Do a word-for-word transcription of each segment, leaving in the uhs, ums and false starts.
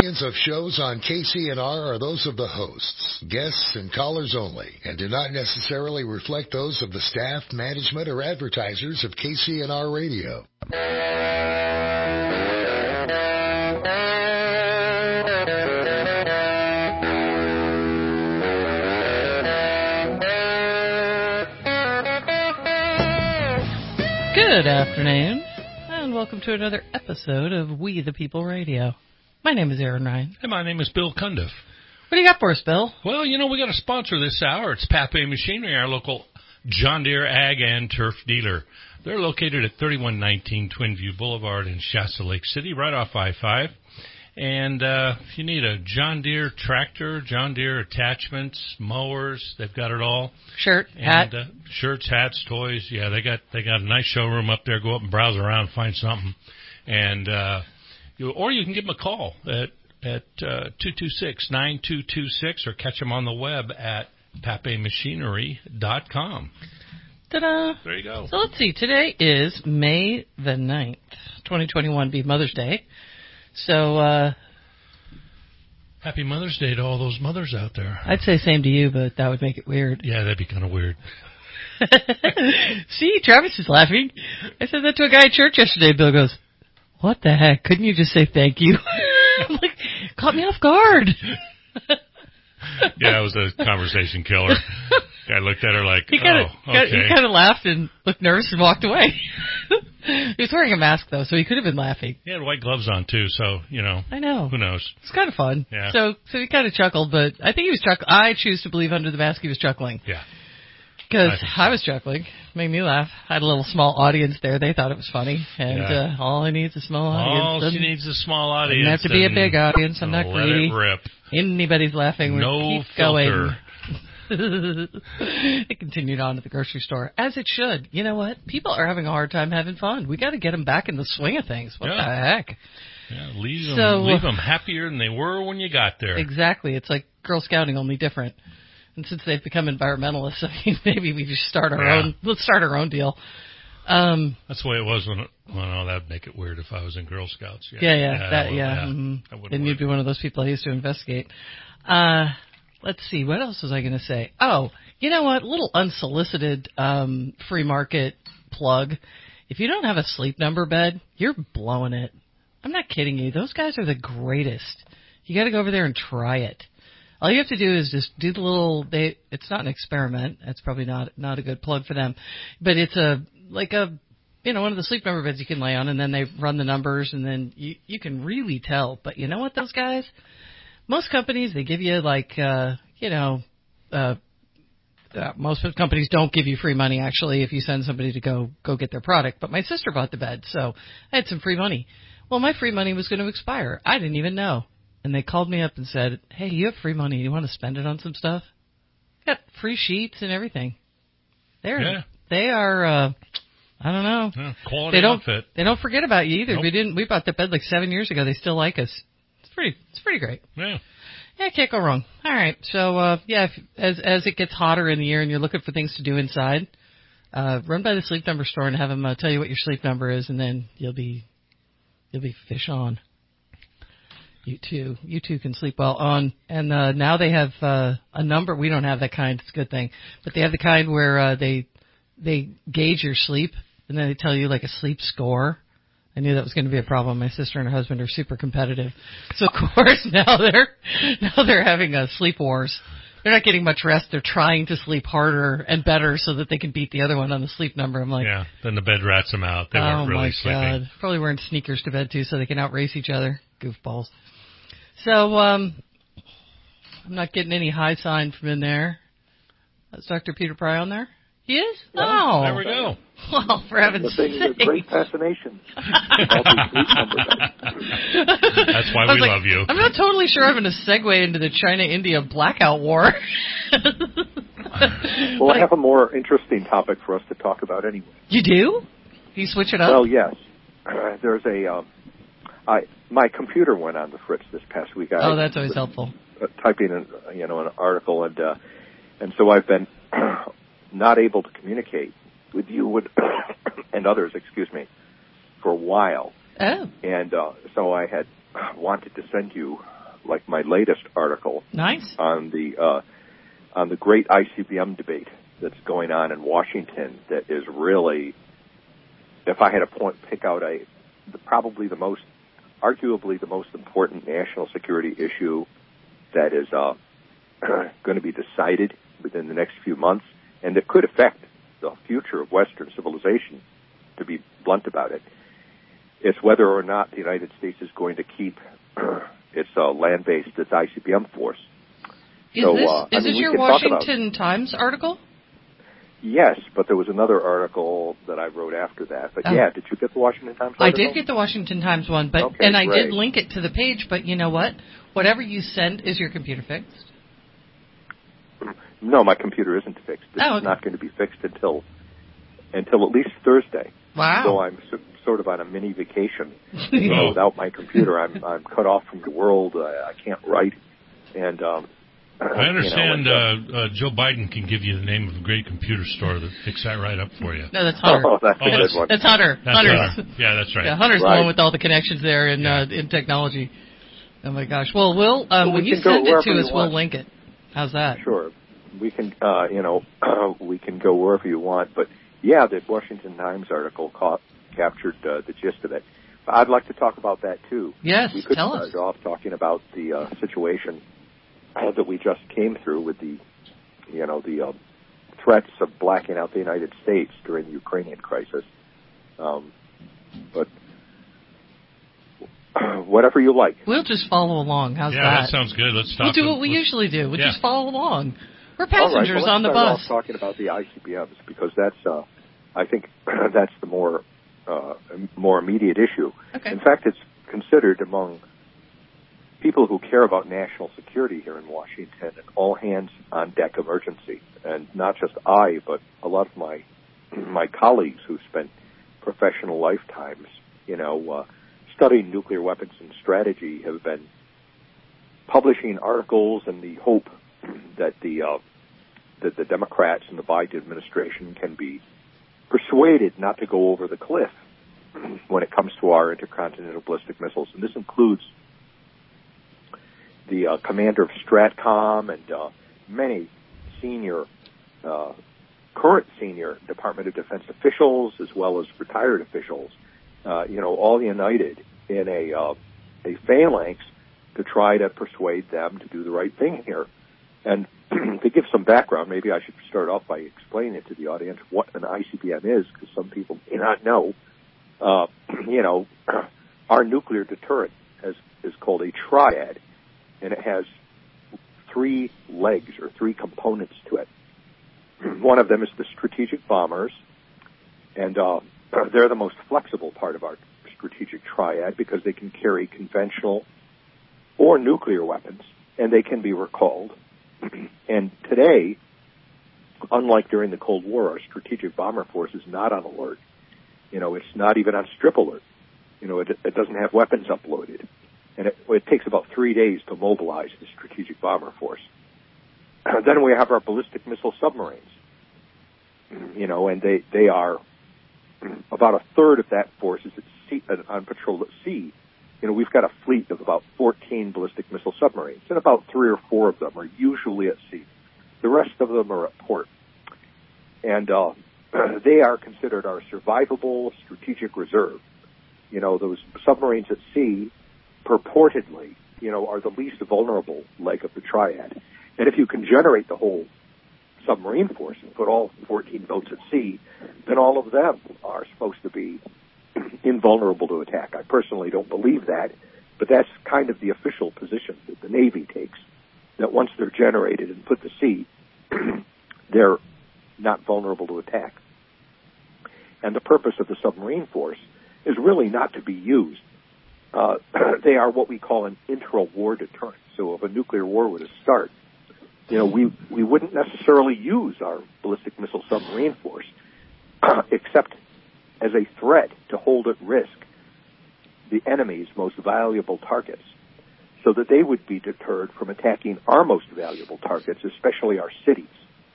Of shows on K C N R are those of the hosts, guests, and callers only, and do not necessarily reflect those of the staff, management, or advertisers of K C N R Radio. Good afternoon, and welcome to another episode of We the People Radio. My name is Aaron Ryan. And my name is Bill Cundiff. What do you got for us, Bill? Well, you know, we got a sponsor this hour. It's Pape Machinery, our local John Deere Ag and Turf dealer. They're located at thirty-one nineteen Twin View Boulevard in Shasta Lake City, right off I five. And uh, if you need a John Deere tractor, John Deere attachments, mowers, they've got it all. Shirt, and, hat. Uh, shirts, hats, toys. Yeah, they got they got a nice showroom up there. Go up and browse around, find something. And uh, you, or you can give them a call at at uh, two two six, nine two two six or catch them on the web at pape machinery dot com. Ta-da! There you go. So let's see. Today is May the ninth, twenty twenty-one, be Mother's Day. So, uh... Happy Mother's Day to all those mothers out there. I'd say same to you, but that would make it weird. Yeah, that'd be kind of weird. See, Travis is laughing. I said that to a guy at church yesterday. Bill goes, what the heck? Couldn't you just say thank you? I'm like, caught me off guard. Yeah, it was a conversation killer. Guy looked at her like, he kinda, oh, okay. He kind of laughed and looked nervous and walked away. He was wearing a mask, though, so he could have been laughing. He had white gloves on, too, so, you know. I know. Who knows? It's kind of fun. Yeah. So so he kind of chuckled, but I think he was chuckling. I choose to believe under the mask he was chuckling. Yeah. Because I, so. I was chuckling. Made me laugh. I had a little small audience there. They thought it was funny. And yeah. uh, all I need is a small audience. All doesn't, she needs is a small audience. Doesn't have to be a big audience. I'm not let greedy. It rip. Anybody's laughing. No We'll keep filter. going. It continued on to the grocery store, as it should. You know what? People are having a hard time having fun. We got to get them back in the swing of things. What yeah. the heck? Yeah, leave them, so, leave them happier than they were when you got there. Exactly. It's like Girl Scouting, only different. And since they've become environmentalists, I mean, maybe we just start our yeah. own. Let's start our own deal. Um, That's the way it was when. Well, no, that'd make it weird if I was in Girl Scouts. Yeah, yeah, yeah. That, well, yeah. yeah. Mm-hmm. Then you'd be one of those people I used to investigate. Uh, let's see. What else was I going to say? Oh, you know what? A little unsolicited um, free market plug. If you don't have a Sleep Number bed, you're blowing it. I'm not kidding you. Those guys are the greatest. You got to go over there and try it. All you have to do is just do the little. They. It's not an experiment. That's probably not not a good plug for them, but it's a like a you know one of the Sleep Number beds you can lay on, and then they run the numbers, and then you you can really tell. But you know what, those guys. Most companies, they give you like, uh, you know, uh, uh, most companies don't give you free money, actually, if you send somebody to go go get their product. But my sister bought the bed, so I had some free money. Well, my free money was going to expire. I didn't even know. And they called me up and said, hey, you have free money. You want to spend it on some stuff? Got free sheets and everything. They're, yeah. They are, uh, I don't know. Yeah, quality they don't, outfit. They don't forget about you either. Nope. We didn't. We bought the bed like seven years ago. They still like us. Pretty, it's pretty great. Yeah. Yeah, can't go wrong. All right. So, uh, yeah, if, as as it gets hotter in the year and you're looking for things to do inside, uh, run by the Sleep Number store and have them uh, tell you what your sleep number is, and then you'll be you'll be fish on. You too. You too can sleep well on. And uh, now they have uh, a number. We don't have that kind. It's a good thing. But they have the kind where uh, they they gauge your sleep, and then they tell you like a sleep score. I knew that was going to be a problem. My sister and her husband are super competitive. So, of course, now they're now they're having a sleep wars. They're not getting much rest. They're trying to sleep harder and better so that they can beat the other one on the sleep number. I'm like... Yeah, then the bed rats them out. They oh, weren't really my sleeping. God. Probably wearing sneakers to bed, too, so they can outrace each other. Goofballs. So, um, I'm not getting any high sign from in there. Is Doctor Peter Pry on there? He is? Yeah, oh. There we go. Well, for heaven's sake. The thing is a great fascination. That's why we like, love you. I'm not totally sure I'm going to segue into the China-India blackout war. Well, I have a more interesting topic for us to talk about anyway. You do? You switch it up? Well, yes. Uh, there's a... Um, I my computer went on the fritz this past week. I oh, that's always helpful. Uh, typing, an, you know, an article, and uh, and so I've been not able to communicate with you with and others, excuse me, for a while. Oh. And uh, so I had wanted to send you, like my latest article, nice, on the uh, on the great I C B M debate that's going on in Washington. That is really, if I had to point pick out a the, probably the most, arguably the most important national security issue that is uh, going to be decided within the next few months, and that could affect the future of Western civilization, to be blunt about it. It's whether or not the United States is going to keep its uh, land-based, its I C B M force. Is so, this, uh, is I mean, this your Washington Times article? Yes, but there was another article that I wrote after that. But oh. yeah, did you get the Washington Times article? I did get the Washington Times one, but okay, and I great. did link it to the page, but you know what? Whatever you send, is your computer fixed? No, my computer isn't fixed. It's oh, okay. not going to be fixed until until at least Thursday. Wow. So I'm so, sort of on a mini vacation. You know, without my computer, I'm I'm cut off from the world. I, I can't write, and um, I understand you know, and, uh, uh, Joe Biden can give you the name of a great computer store that picks that right up for you. No, that's Hunter. Oh, that's oh, a good that's, one. That's Hunter. That's Hunter. Yeah, that's right. Yeah, Hunter's right. the one with all the connections there in yeah. uh, in technology. Oh my gosh. Well, we'll um, well, when we you send it to us, we'll link it. How's that? Sure. We can, uh, you know, we can go wherever you want. But yeah, the Washington Times article caught, captured uh, the gist of it. I'd like to talk about that too. Yes, we could tell start us. off talking about the uh, situation uh, that we just came through with the, you know, the uh, threats of blacking out the United States during the Ukrainian crisis. Um, but whatever you like. We'll just follow along. How's yeah, that? Yeah, that sounds good. Let's stop. We'll do and, what we usually do. We'll yeah. just follow along. We're passengers All right, well, on the let's start bus. off talking about the I C B Ms because that's, uh, I think, that's the more uh, more immediate issue. Okay. In fact, it's considered among people who care about national security here in Washington an all-hands-on-deck emergency, and not just I, but a lot of my my colleagues who spent professional lifetimes, you know, uh, studying nuclear weapons and strategy have been publishing articles in the hope that the uh, that the Democrats and the Biden administration can be persuaded not to go over the cliff when it comes to our intercontinental ballistic missiles. And this includes the uh, commander of STRATCOM and uh, many senior, uh, current senior Department of Defense officials, as well as retired officials, uh, you know, all united in a uh, a phalanx to try to persuade them to do the right thing here. And to give some background, maybe I should start off by explaining it to the audience what an I C B M is, because some people may not know. Uh, you know, our nuclear deterrent has, is called a triad, and it has three legs or three components to it. One of them is the strategic bombers, and uh, they're the most flexible part of our strategic triad because they can carry conventional or nuclear weapons, and they can be recalled. And today, unlike during the Cold War, our strategic bomber force is not on alert. You know, it's not even on strip alert. You know, it, it doesn't have weapons uploaded. And it, it takes about three days to mobilize the strategic bomber force. And then we have our ballistic missile submarines. You know, and they, they are about a third of that force is at sea, on patrol at sea. You know, we've got a fleet of about fourteen ballistic missile submarines, and about three or four of them are usually at sea. The rest of them are at port. And uh, they are considered our survivable strategic reserve. You know, those submarines at sea, purportedly, you know, are the least vulnerable leg of the triad. And if you can generate the whole submarine force and put all fourteen boats at sea, then all of them are supposed to be invulnerable to attack. I personally don't believe that, but that's kind of the official position that the Navy takes, that once they're generated and put to sea, they're not vulnerable to attack. And the purpose of the submarine force is really not to be used. Uh, they are what we call an intra-war deterrent. So if a nuclear war were to start, you know, we, we wouldn't necessarily use our ballistic missile submarine force, except as a threat to hold at risk the enemy's most valuable targets, so that they would be deterred from attacking our most valuable targets, especially our cities.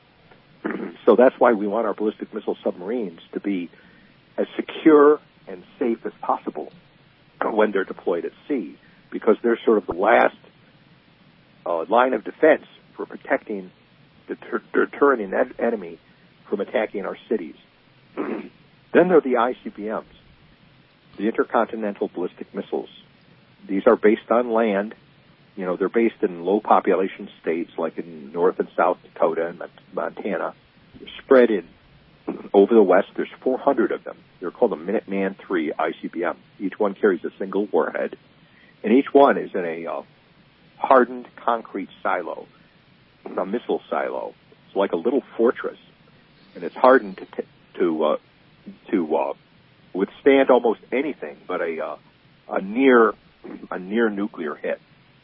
So that's why we want our ballistic missile submarines to be as secure and safe as possible when they're deployed at sea. because they're sort of the last uh, line of defense for protecting, deter- deterring an en- enemy from attacking our cities. Then there are the I C B Ms, the intercontinental ballistic missiles. These are based on land. You know, they're based in low population states like in North and South Dakota and Montana. They're spread in over the West. There's four hundred of them. They're called the Minuteman three I C B M. Each one carries a single warhead, and each one is in a uh, hardened concrete silo, a missile silo. It's like a little fortress, and it's hardened to t- to uh, to uh, withstand almost anything but a uh, a near a near nuclear hit.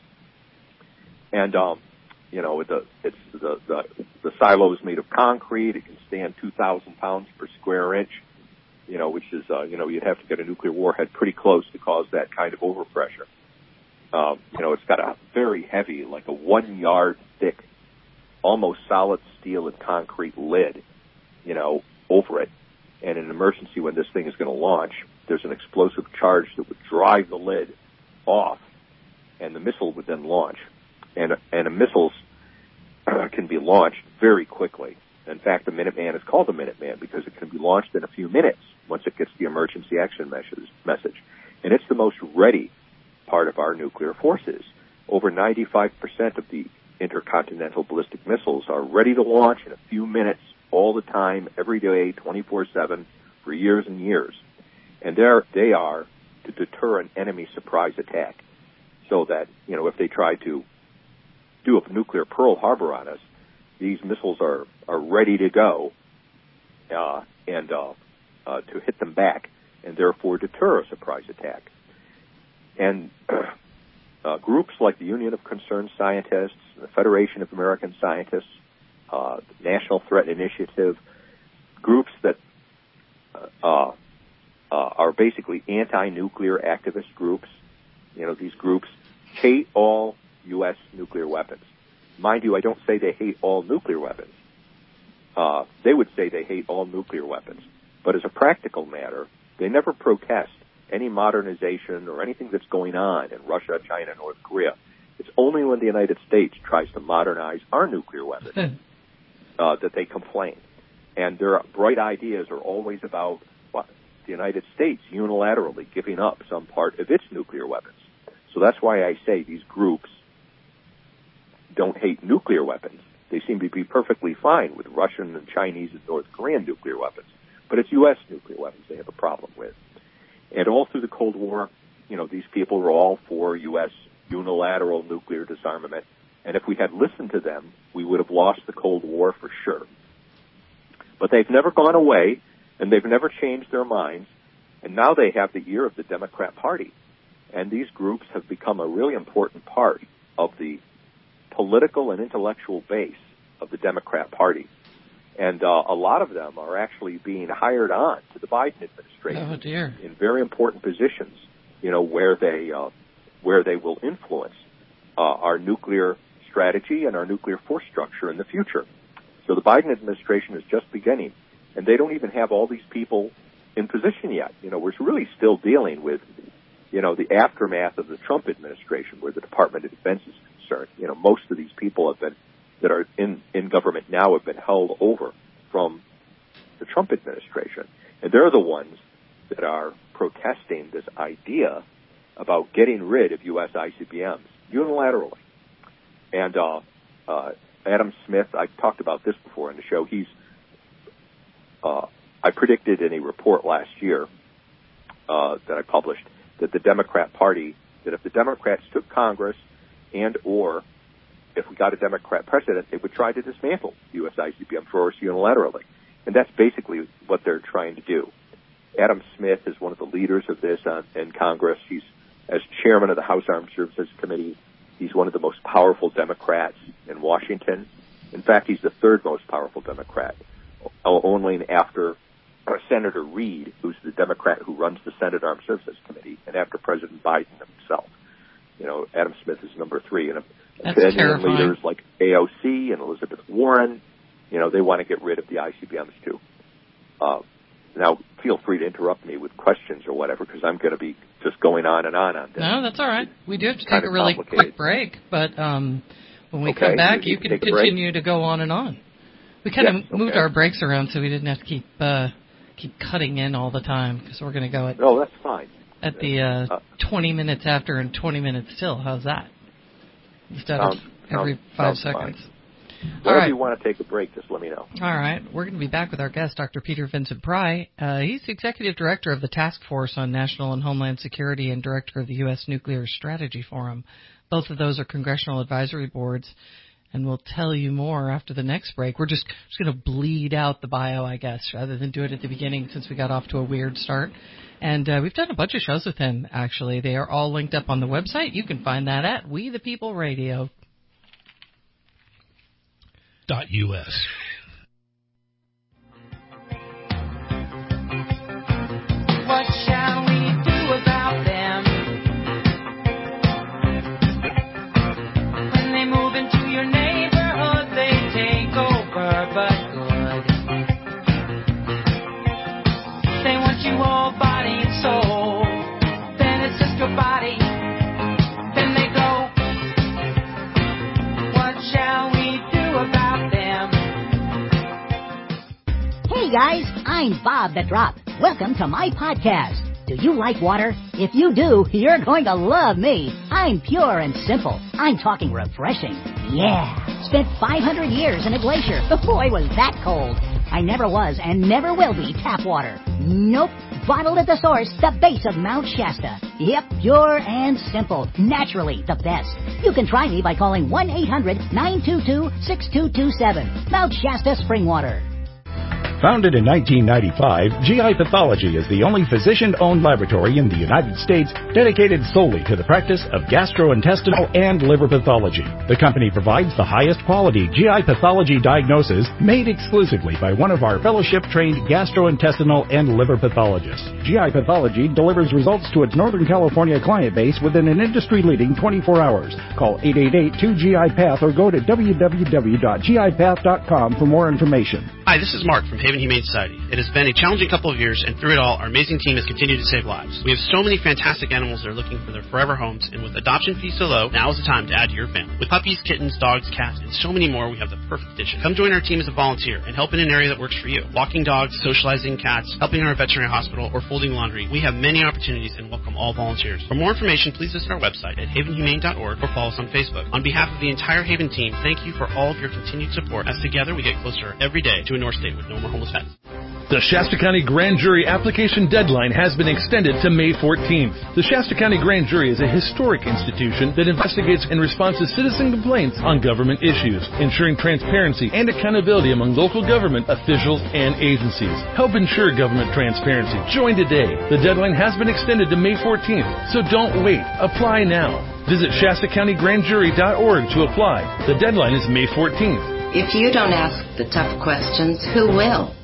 And um, you know, the it's the, the the silo is made of concrete. It can stand two thousand pounds per square inch. You know, which is uh, you know, you'd have to get a nuclear warhead pretty close to cause that kind of overpressure. Um, you know, it's got a very heavy, like a one yard thick, almost solid steel and concrete lid, you know, over it. And in an emergency, when this thing is going to launch, there's an explosive charge that would drive the lid off, and the missile would then launch. And and a missiles uh, can be launched very quickly. In fact, the Minuteman is called the Minuteman because it can be launched in a few minutes once it gets the emergency action message. And it's the most ready part of our nuclear forces. Over ninety-five percent of the intercontinental ballistic missiles are ready to launch in a few minutes, all the time, every day, twenty-four seven, for years and years. And they're, they are to deter an enemy surprise attack, so that, you know, if they try to do a nuclear Pearl Harbor on us, these missiles are, are ready to go uh, and uh, uh, to hit them back, and therefore deter a surprise attack. And uh, groups like the Union of Concerned Scientists, the Federation of American Scientists, uh, the National Threat Initiative, groups that uh, uh, are basically anti-nuclear activist groups. You know, these groups hate all U S nuclear weapons. Mind you, I don't say they hate all nuclear weapons. Uh, they would say they hate all nuclear weapons. But as a practical matter, they never protest any modernization or anything that's going on in Russia, China, North Korea. It's only when the United States tries to modernize our nuclear weapons uh, that they complain. And their bright ideas are always about what, the United States unilaterally giving up some part of its nuclear weapons. So that's why I say these groups don't hate nuclear weapons. They seem to be perfectly fine with Russian and Chinese and North Korean nuclear weapons. But it's U S nuclear weapons they have a problem with. And all through the Cold War, you know, these people were all for U S unilateral nuclear disarmament. And if we had listened to them, we would have lost the Cold War for sure. But they've never gone away, and they've never changed their minds. And now they have the ear of the Democrat Party. And these groups have become a really important part of the political and intellectual base of the Democrat Party. And uh, a lot of them are actually being hired on to the Biden administration oh, dear. in very important positions, you know, where they uh, where they will influence uh, our nuclear strategy and our nuclear force structure in the future. So the Biden administration is just beginning, and they don't even have all these people in position yet. You know, we're really still dealing with, you know, the aftermath of the Trump administration, where the Department of Defense is concerned. You know, most of these people have been that are in, in government now have been held over from the Trump administration. And they're the ones that are protesting this idea about getting rid of U S I C B Ms unilaterally. And uh, uh, Adam Smith, I've talked about this before on the show. He's, uh, I predicted in a report last year uh, that I published that the Democrat Party, that if the Democrats took Congress and or if we got a Democrat president, they would try to dismantle U S I C B M force unilaterally. And that's basically what they're trying to do. Adam Smith is one of the leaders of this on, in Congress. He's, as chairman of the House Armed Services Committee, he's one of the most powerful Democrats in Washington. In fact, he's the third most powerful Democrat, only after Senator Reid, who's the Democrat who runs the Senate Armed Services Committee, and after President Biden himself. You know, Adam Smith is number three. And That's terrifying. Leaders like A O C and Elizabeth Warren, you know, they want to get rid of the I C B Ms too. Uh, now, feel free to interrupt me with questions or whatever, because I'm going to be just going on and on on this. No, that's all right. We do have to It's take kind a of really complicated. quick break, but um, when we Okay, come back, you you can take a continue break? to go on and on. We kind Yes, of moved okay. our breaks around so we didn't have to keep uh, keep cutting in all the time, because we're going to go at No, that's fine. at the uh, Uh, twenty minutes after and twenty minutes till. How's that? Instead sounds, of every sounds, five sounds seconds. Fine. All Whenever right. you want to take a break, just let me know. All right. We're going to be back with our guest, Doctor Peter Vincent Pry. Uh, he's the Executive Director of the Task Force on National and Homeland Security and Director of the U S Nuclear Strategy Forum. Both of those are congressional advisory boards, and we'll tell you more after the next break. We're just, just going to bleed out the bio, I guess, rather than do it at the beginning since we got off to a weird start. And uh, we've done a bunch of shows with him, actually. They are all linked up on the website. You can find that at We the People Radio. Dot U S. What shall we do about them? When they move into your neighborhood, they take over, but good. They want you all body and soul. Then it's just your body. Then they go. What shall we do about them? Hey guys, I'm Bob the Drop. Welcome to my podcast. Do you like water? If you do, you're going to love me. I'm pure and simple. I'm talking refreshing. Yeah. Spent five hundred years in a glacier. Boy, was that cold. I never was and never will be tap water. Nope. Bottled at the source, the base of Mount Shasta. Yep, pure and simple. Naturally, the best. You can try me by calling one eight hundred nine two two six two two seven. Mount Shasta Spring Water. Founded in nineteen ninety-five, G I Pathology is the only physician-owned laboratory in the United States dedicated solely to the practice of gastrointestinal and liver pathology. The company provides the highest quality G I pathology diagnosis made exclusively by one of our fellowship-trained gastrointestinal and liver pathologists. G I Pathology delivers results to its Northern California client base within an industry-leading twenty-four hours. Call eight eight eight two G I Path or go to w w w dot g i path dot com for more information. Hi, this is Mark from Haven Humane Society. It has been a challenging couple of years, and through it all, our amazing team has continued to save lives. We have so many fantastic animals that are looking for their forever homes, and with adoption fees so low, now is the time to add to your family. With puppies, kittens, dogs, cats, and so many more, we have the perfect addition. Come join our team as a volunteer and help in an area that works for you. Walking dogs, socializing cats, helping in our veterinary hospital, or folding laundry. We have many opportunities and welcome all volunteers. For more information, please visit our website at haven humane dot org or follow us on Facebook. On behalf of the entire Haven team, thank you for all of your continued support, as together we get closer every day to a North State with no more homeless pets. The Shasta County Grand Jury application deadline has been extended to May fourteenth. The Shasta County Grand Jury is a historic institution that investigates and responds to citizen complaints on government issues, ensuring transparency and accountability among local government officials and agencies. Help ensure government transparency. Join today. The deadline has been extended to May fourteenth, so don't wait. Apply now. Visit Shasta County Grand Jury dot org to apply. The deadline is May fourteenth. If you don't ask the tough questions, who will?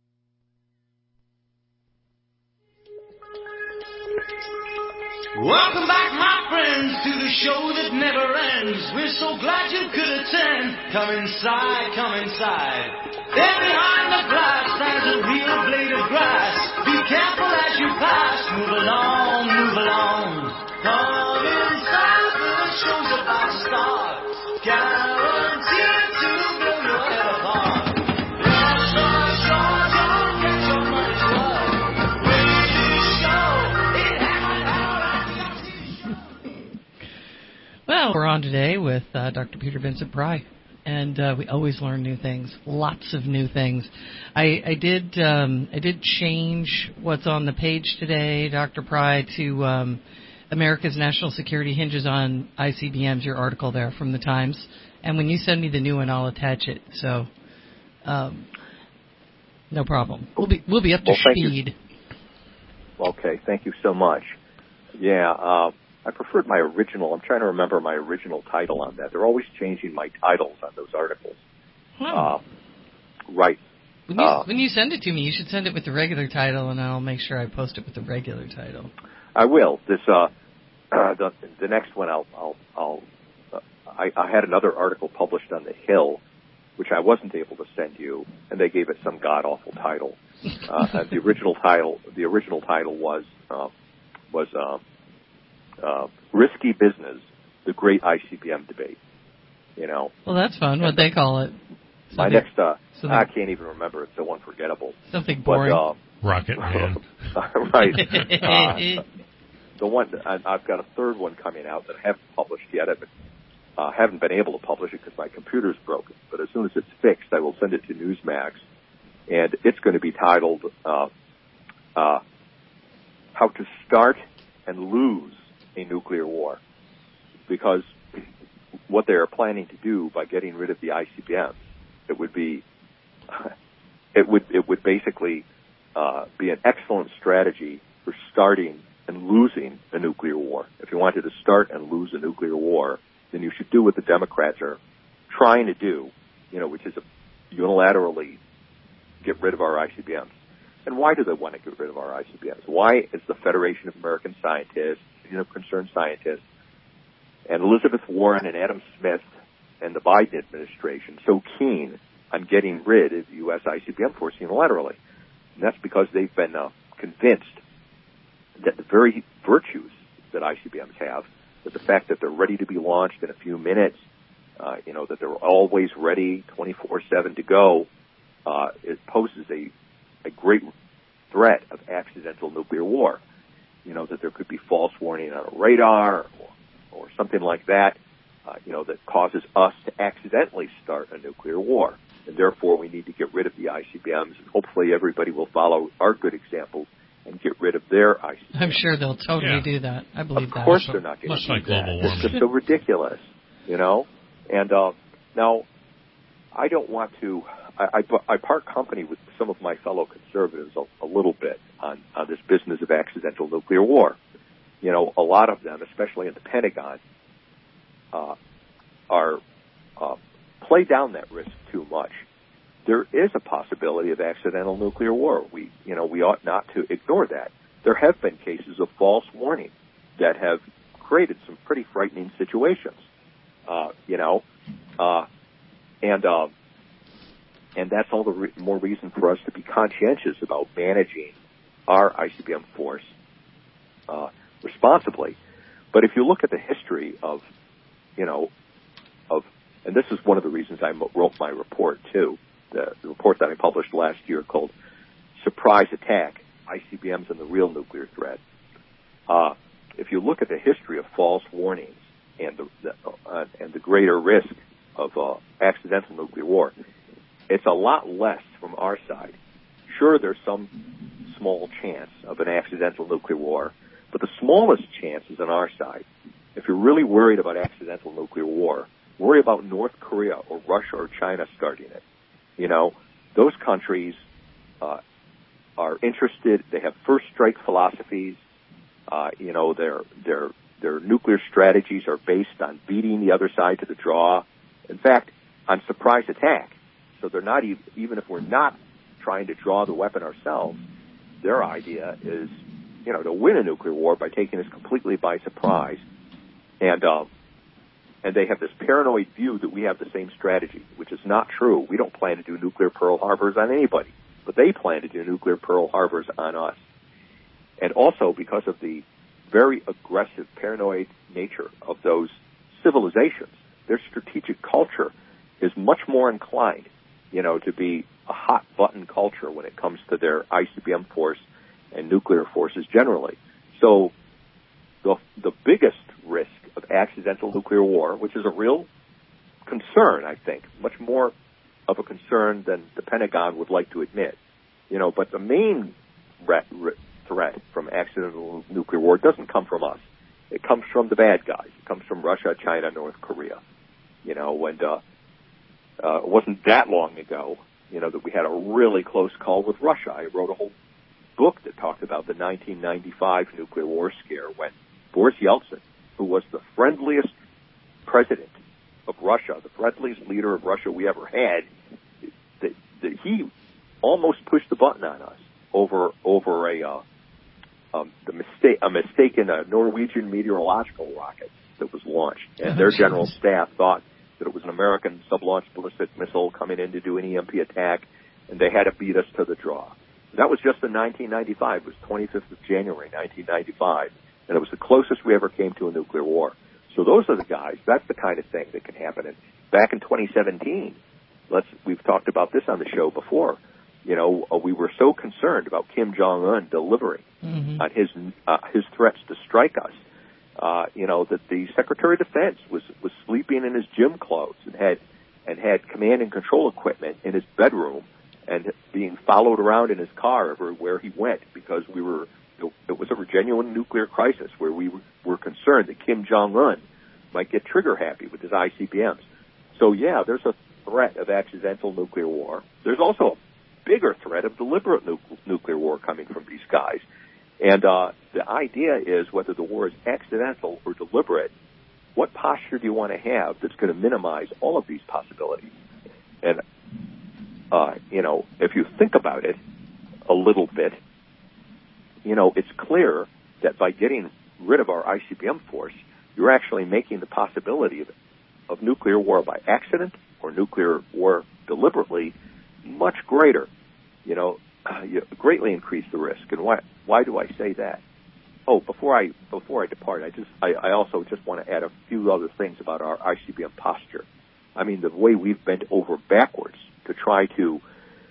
Welcome back, my friends, to the show that never ends. We're so glad you could attend. Come inside, come inside. There behind the glass stands a real blade of grass. Be careful as you pass. Move along, move along. Come inside, the show's about to start. Guaranteed to blow your head apart. Lost or short, don't get your money's worth. Really show it happened all right. Well, we're on today with uh, Doctor Peter Vincent Pry, and uh, we always learn new things, lots of new things. I, I did um, I did change what's on the page today, Doctor Pry, to um, America's National Security Hinges on I C B Ms, your article there from the Times. And when you send me the new one, I'll attach it. So, um, no problem. We'll be we'll be up to well, speed. You. Okay, thank you so much. Yeah, uh, I preferred my original. I'm trying to remember my original title on that. They're always changing my titles on those articles. Oh. Uh, right. When you, uh, when you send it to me, you should send it with the regular title, and I'll make sure I post it with the regular title. I will. This uh, uh the the next one I'll I'll I'll uh, I, I had another article published on the Hill which I wasn't able to send you, and they gave it some god-awful title. Uh, and the original title, the original title was, uh, was, uh, uh, Risky Business, the Great I C B M Debate. You know. Well, that's fun. What'd they call it? Something, my next, uh, I can't even remember. It's so unforgettable. Something boring. But, uh, Rocket Man. Right. Uh, the one, I, I've got a third one coming out that I haven't published yet. I've been, uh, haven't been able to publish it because my computer's broken. But as soon as it's fixed, I will send it to Newsmax. And it's going to be titled, uh, uh, How to Start and Lose a Nuclear War. Because what they are planning to do by getting rid of the I C B Ms, it would be, it would, it would basically, uh, be an excellent strategy for starting and losing a nuclear war. If you wanted to start and lose a nuclear war, then you should do what the Democrats are trying to do, you know, which is a unilaterally get rid of our I C B Ms. And why do they want to get rid of our I C B Ms? Why is the Federation of American Scientists, Union of Concerned Scientists, and Elizabeth Warren and Adam Smith and the Biden administration so keen on getting rid of the U S I C B M force unilaterally? And that's because they've been uh, convinced that the very virtues that I C B Ms have, that the fact that they're ready to be launched in a few minutes, uh, you know, that they're always ready twenty-four seven to go, uh, it poses a, a great threat of accidental nuclear war. You know, that there could be false warning on a radar or, or something like that, uh, you know, that causes us to accidentally start a nuclear war. And therefore, we need to get rid of the I C B Ms, and hopefully everybody will follow our good examples and get rid of their I C B Ms. I'm sure they'll totally yeah. do that. I believe of that. Of course they're not going to do like that. Global It's just so ridiculous, you know? And uh, now, I don't want to... I, I, I part company with some of my fellow conservatives a, a little bit on, on this business of accidental nuclear war. You know, a lot of them, especially in the Pentagon, uh, are uh, play down that risk too much. There is a possibility of accidental nuclear war. We, you know, we ought not to ignore that. There have been cases of false warning that have created some pretty frightening situations. Uh, you know, uh, and uh, and that's all the re- more reason for us to be conscientious about managing our I C B M force uh, responsibly. But if you look at the history of, you know, of, and this is one of the reasons I wrote my report too, the, the report that I published last year called Surprise Attack, I C B Ms and the Real Nuclear Threat. Uh, if you look at the history of false warnings and the, the uh, and the greater risk of uh, accidental nuclear war, it's a lot less from our side. Sure, there's some small chance of an accidental nuclear war, but the smallest chance is on our side. If you're really worried about accidental nuclear war, worry about North Korea or Russia or China starting it. You know, those countries uh, are interested. They have first strike philosophies. Uh, you know, their their their nuclear strategies are based on beating the other side to the draw. In fact, on surprise attack. So they're not even, even if we're not trying to draw the weapon ourselves, their idea is, you know, to win a nuclear war by taking us completely by surprise. And um, and they have this paranoid view that we have the same strategy, which is not true. We don't plan to do nuclear Pearl Harbors on anybody, but they plan to do nuclear Pearl Harbors on us. And also because of the very aggressive, paranoid nature of those civilizations, their strategic culture is much more inclined, you know, to be a hot-button culture when it comes to their I C B M force and nuclear forces generally. So the the biggest risk of accidental nuclear war, which is a real concern, I think, much more of a concern than the Pentagon would like to admit, you know, but the main threat, threat from accidental nuclear war doesn't come from us. It comes from the bad guys. It comes from Russia, China, North Korea. You know, and uh, uh, it wasn't that long ago, you know, that we had a really close call with Russia. I wrote a whole book that talked about the nineteen ninety-five nuclear war scare when Boris Yeltsin, who was the friendliest president of Russia, the friendliest leader of Russia we ever had, that, that he almost pushed the button on us over over a uh, um, the mistake a mistake in a Norwegian meteorological rocket that was launched, and their general staff thought that it was an American sub-launched ballistic missile coming in to do an E M P attack, and they had to beat us to the draw. That was just in nineteen ninety-five. It was twenty-fifth of January, nineteen ninety-five, and it was the closest we ever came to a nuclear war. So those are the guys. That's the kind of thing that can happen. And back in twenty seventeen, let's we've talked about this on the show before. You know, uh, we were so concerned about Kim Jong-un delivering mm-hmm. on his uh, his threats to strike us. Uh, you know, that the Secretary of Defense was was sleeping in his gym clothes and had and had command and control equipment in his bedroom and being followed around in his car everywhere he went because we were. It was a genuine nuclear crisis where we were concerned that Kim Jong-un might get trigger happy with his I C B Ms. So yeah, there's a threat of accidental nuclear war. There's also a bigger threat of deliberate nu- nuclear war coming from these guys. And uh, the idea is whether the war is accidental or deliberate, what posture do you want to have that's going to minimize all of these possibilities? And, uh, you know, if you think about it a little bit, you know, it's clear that by getting rid of our I C B M force, you're actually making the possibility of, of nuclear war by accident or nuclear war deliberately much greater. You know, you greatly increase the risk. And why? Why do I say that? Oh, before I before I depart, I just I, I also just want to add a few other things about our I C B M posture. I mean, the way we've bent over backwards to try to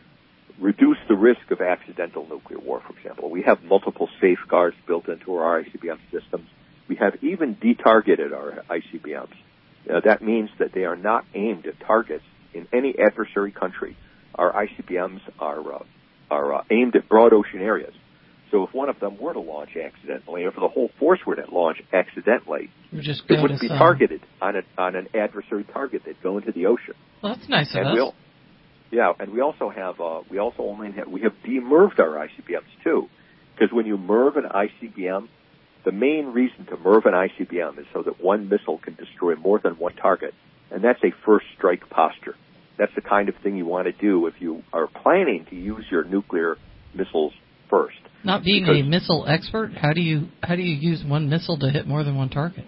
reduce the risk of accidental nuclear war, for example. We have multiple safeguards built into our I C B M systems. We have even detargeted our I C B Ms. Uh, that means that they are not aimed at targets in any adversary country. Our I C B Ms are uh, are uh, aimed at broad ocean areas. So if one of them were to launch accidentally, or if the whole force were to launch accidentally, just it wouldn't be some... targeted on, a, on an adversary target. They'd go into the ocean. Well, that's nice of and us. We'll, Yeah, and we also have uh, we also only have, we have demerved our I C B Ms too, because when you merv an I C B M, the main reason to merv an I C B M is so that one missile can destroy more than one target, and that's a first strike posture. That's the kind of thing you want to do if you are planning to use your nuclear missiles first. Not being because, a missile expert, how do you how do you use one missile to hit more than one target?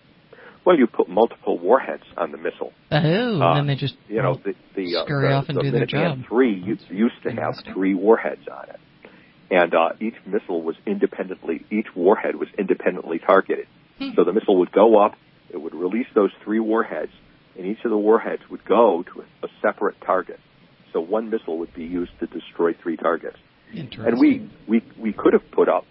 Well, you put multiple warheads on the missile. Oh, and uh, then they just you know the the, uh, scurry the, off and the do their job. Minuteman three used, used to have three warheads on it, and uh, each missile was independently each warhead was independently targeted. Hmm. So the missile would go up, it would release those three warheads, and each of the warheads would go to a, a separate target. So one missile would be used to destroy three targets. And we we we could have put up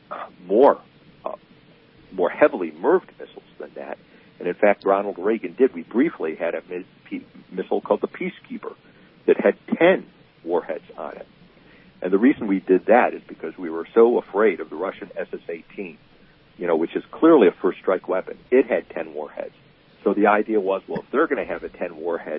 more uh, more heavily merved missiles than that. And in fact, Ronald Reagan did. We briefly had a missile called the Peacekeeper that had ten warheads on it. And the reason we did that is because we were so afraid of the Russian S S eighteen, you know, which is clearly a first strike weapon. It had ten warheads. So the idea was, well, if they're going to have a ten warhead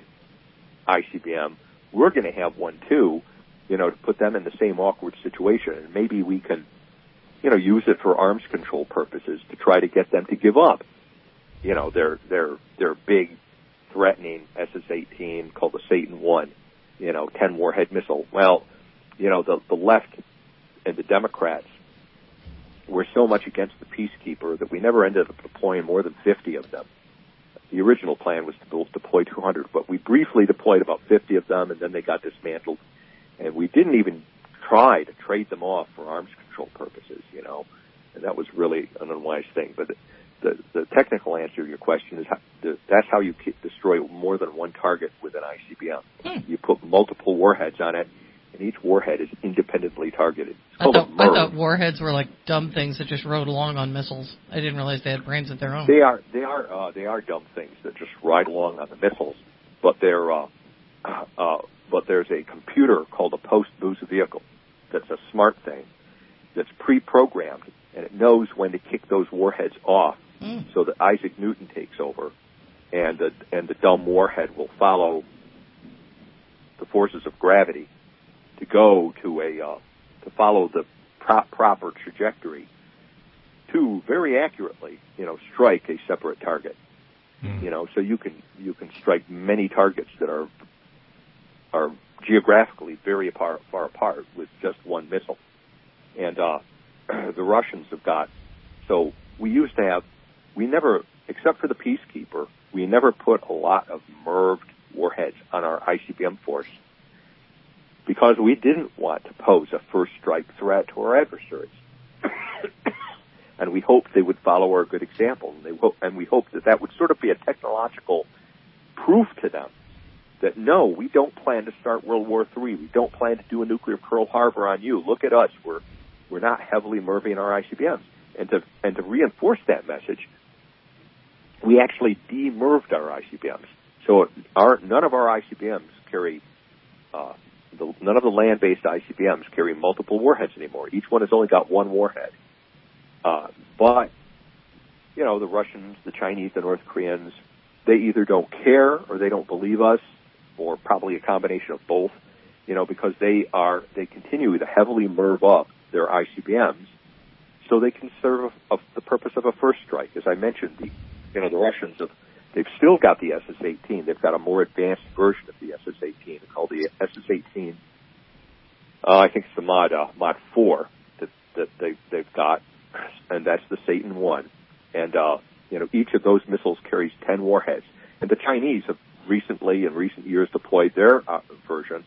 I C B M, we're going to have one too, you know, to put them in the same awkward situation. And maybe we can, you know, use it for arms control purposes to try to get them to give up. You know, their their their big, threatening S S eighteen called the Satan one, you know, ten warhead missile. Well, you know, the the left and the Democrats were so much against the Peacekeeper that we never ended up deploying more than fifty of them. The original plan was to deploy two hundred, but we briefly deployed about fifty of them, and then they got dismantled. And we didn't even try to trade them off for arms control purposes, you know, and that was really an unwise thing. But the, the technical answer to your question is how, the, that's how you destroy more than one target with an I C B M. Hmm. You put multiple warheads on it, and each warhead is independently targeted. It's I, thought, I thought warheads were like dumb things that just rode along on missiles. I didn't realize they had brains of their own. They are they are uh, they are dumb things that just ride along on the missiles, but they're uh, uh, but there's a computer called a post-boost vehicle that's a smart thing that's pre-programmed, and it knows when to kick those warheads off mm. so that Isaac Newton takes over, and the, and the dumb warhead will follow the forces of gravity to go to a uh, to follow the pro- proper trajectory to very accurately, you know, strike a separate target. Mm. You know, so you can you can strike many targets that are are geographically very apart, far apart with just one missile. And uh, the Russians have got, so we used to have, we never, except for the Peacekeeper, we never put a lot of MIRVed warheads on our I C B M force because we didn't want to pose a first strike threat to our adversaries. And we hoped they would follow our good example. And, they ho- and we hoped that that would sort of be a technological proof to them that, no, we don't plan to start World War Three. We don't plan to do a nuclear Pearl Harbor on you. Look at us. We're we're not heavily MIRVing our I C B Ms. And to and to reinforce that message, we actually de-MIRVed our I C B Ms. So our none of our I C B Ms carry, uh, the, none of the land-based I C B Ms carry multiple warheads anymore. Each one has only got one warhead. Uh, but, you know, the Russians, the Chinese, the North Koreans, they either don't care or they don't believe us, or probably a combination of both, you know, because they are, they continue to heavily MIRV up their I C B Ms so they can serve a, a, the purpose of a first strike. As I mentioned, the, you know, the Russians have, they've still got the S S eighteen. They've got a more advanced version of the S S eighteen called the S S eighteen. Uh, I think it's the Mod, uh, Mod four that, that they, they've got. And that's the Satan one. And, uh, you know, each of those missiles carries ten warheads. And the Chinese have recently, in recent years, deployed their uh, version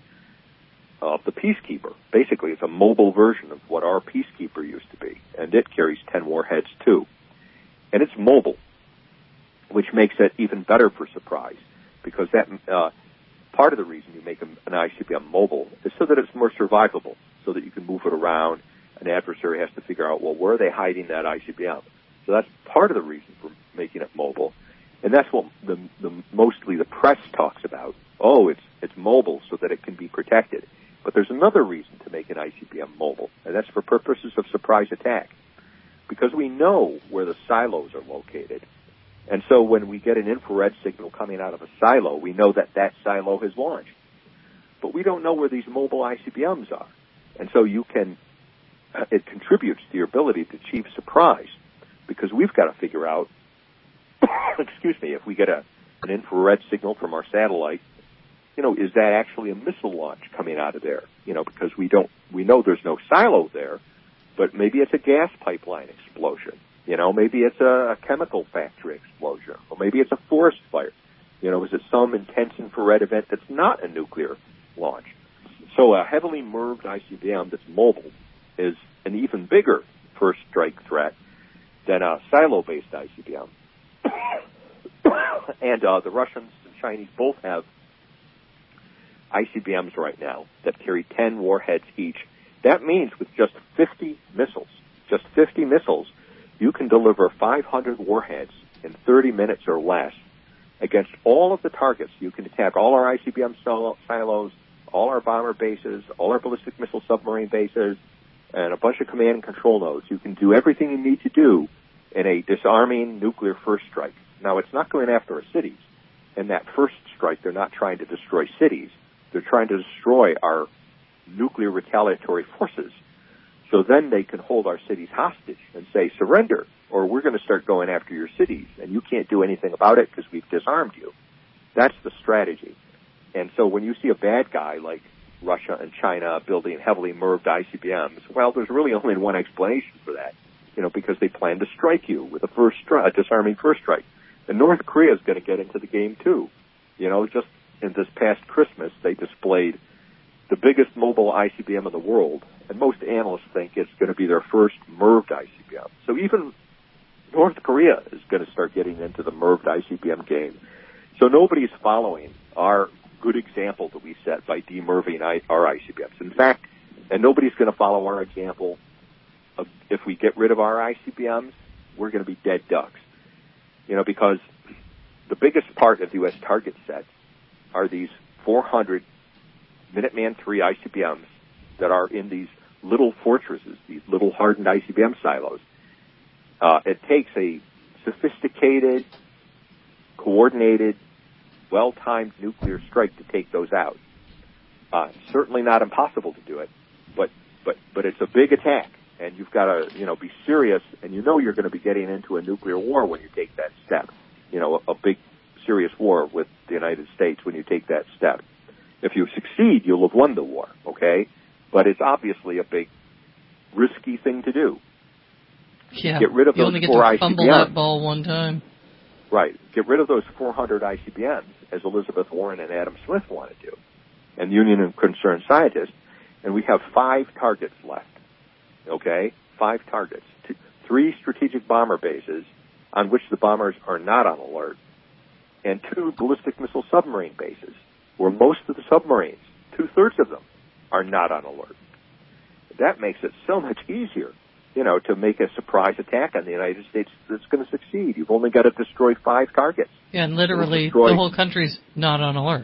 of the Peacekeeper. Basically, it's a mobile version of what our Peacekeeper used to be. And it carries ten warheads, too. And it's mobile, which makes it even better for surprise. Because that, uh, part of the reason you make an I C B M mobile is so that it's more survivable, so that you can move it around. An adversary has to figure out, well, where are they hiding that I C B M? So that's part of the reason for making it mobile. And that's what the, the mostly the press talks about. Oh, it's it's mobile so that it can be protected. But there's another reason to make an I C B M mobile, and that's for purposes of surprise attack. Because we know where the silos are located. And so when we get an infrared signal coming out of a silo, we know that that silo has launched. But we don't know where these mobile I C B Ms are. And so you can it contributes to your ability to achieve surprise, because we've got to figure out, excuse me, if we get a, an infrared signal from our satellite, you know, is that actually a missile launch coming out of there? You know, because we don't, we know there's no silo there, but maybe it's a gas pipeline explosion. You know, maybe it's a, a chemical factory explosion, or maybe it's a forest fire. You know, is it some intense infrared event that's not a nuclear launch? So a heavily MIRVed I C B M that's mobile is an even bigger first strike threat than a silo-based I C B M. And uh, the Russians and Chinese both have I C B Ms right now that carry ten warheads each. That means with just fifty missiles, just fifty missiles, you can deliver five hundred warheads in thirty minutes or less against all of the targets. You can attack all our I C B M silos, all our bomber bases, all our ballistic missile submarine bases, and a bunch of command and control nodes. You can do everything you need to do in a disarming nuclear first strike. Now, it's not going after our cities. In that first strike, they're not trying to destroy cities. They're trying to destroy our nuclear retaliatory forces. So then they can hold our cities hostage and say, surrender, or we're going to start going after your cities, and you can't do anything about it because we've disarmed you. That's the strategy. And so when you see a bad guy like Russia and China building heavily MIRVed I C B Ms, well, there's really only one explanation for that, you know, because they plan to strike you with a first stri- a disarming first strike. And North Korea is going to get into the game, too. You know, just in this past Christmas, they displayed the biggest mobile I C B M in the world, and most analysts think it's going to be their first MIRVed I C B M. So even North Korea is going to start getting into the MIRVed I C B M game. So nobody's following our good example that we set by de-MIRVing our I C B Ms. In fact, and nobody's going to follow our example of if we get rid of our I C B Ms, we're going to be dead ducks. You know, because the biggest part of the U S target set are these four hundred Minuteman three I C B Ms that are in these little fortresses, these little hardened I C B M silos. Uh, it takes a sophisticated, coordinated, well-timed nuclear strike to take those out. Uh, certainly not impossible to do it, but but but it's a big attack, and you've got to you know be serious, and you know you're going to be getting into a nuclear war when you take that step. You know, a, a big serious war with the United States when you take that step. If you succeed, you'll have won the war, okay? But it's obviously a big, risky thing to do. Yeah, Get rid of you those only get four to I C B Ms. fumble that ball one time. Right. Get rid of those four hundred I C B Ms, as Elizabeth Warren and Adam Smith want to do, and Union of Concerned Scientists, and we have five targets left. Okay? Five targets. Two, three strategic bomber bases on which the bombers are not on alert, and two ballistic missile submarine bases where most of the submarines, two-thirds of them, are not on alert. That makes it so much easier, you know, to make a surprise attack on the United States that's going to succeed. You've only got to destroy five targets. Yeah, and literally the whole country's not on alert.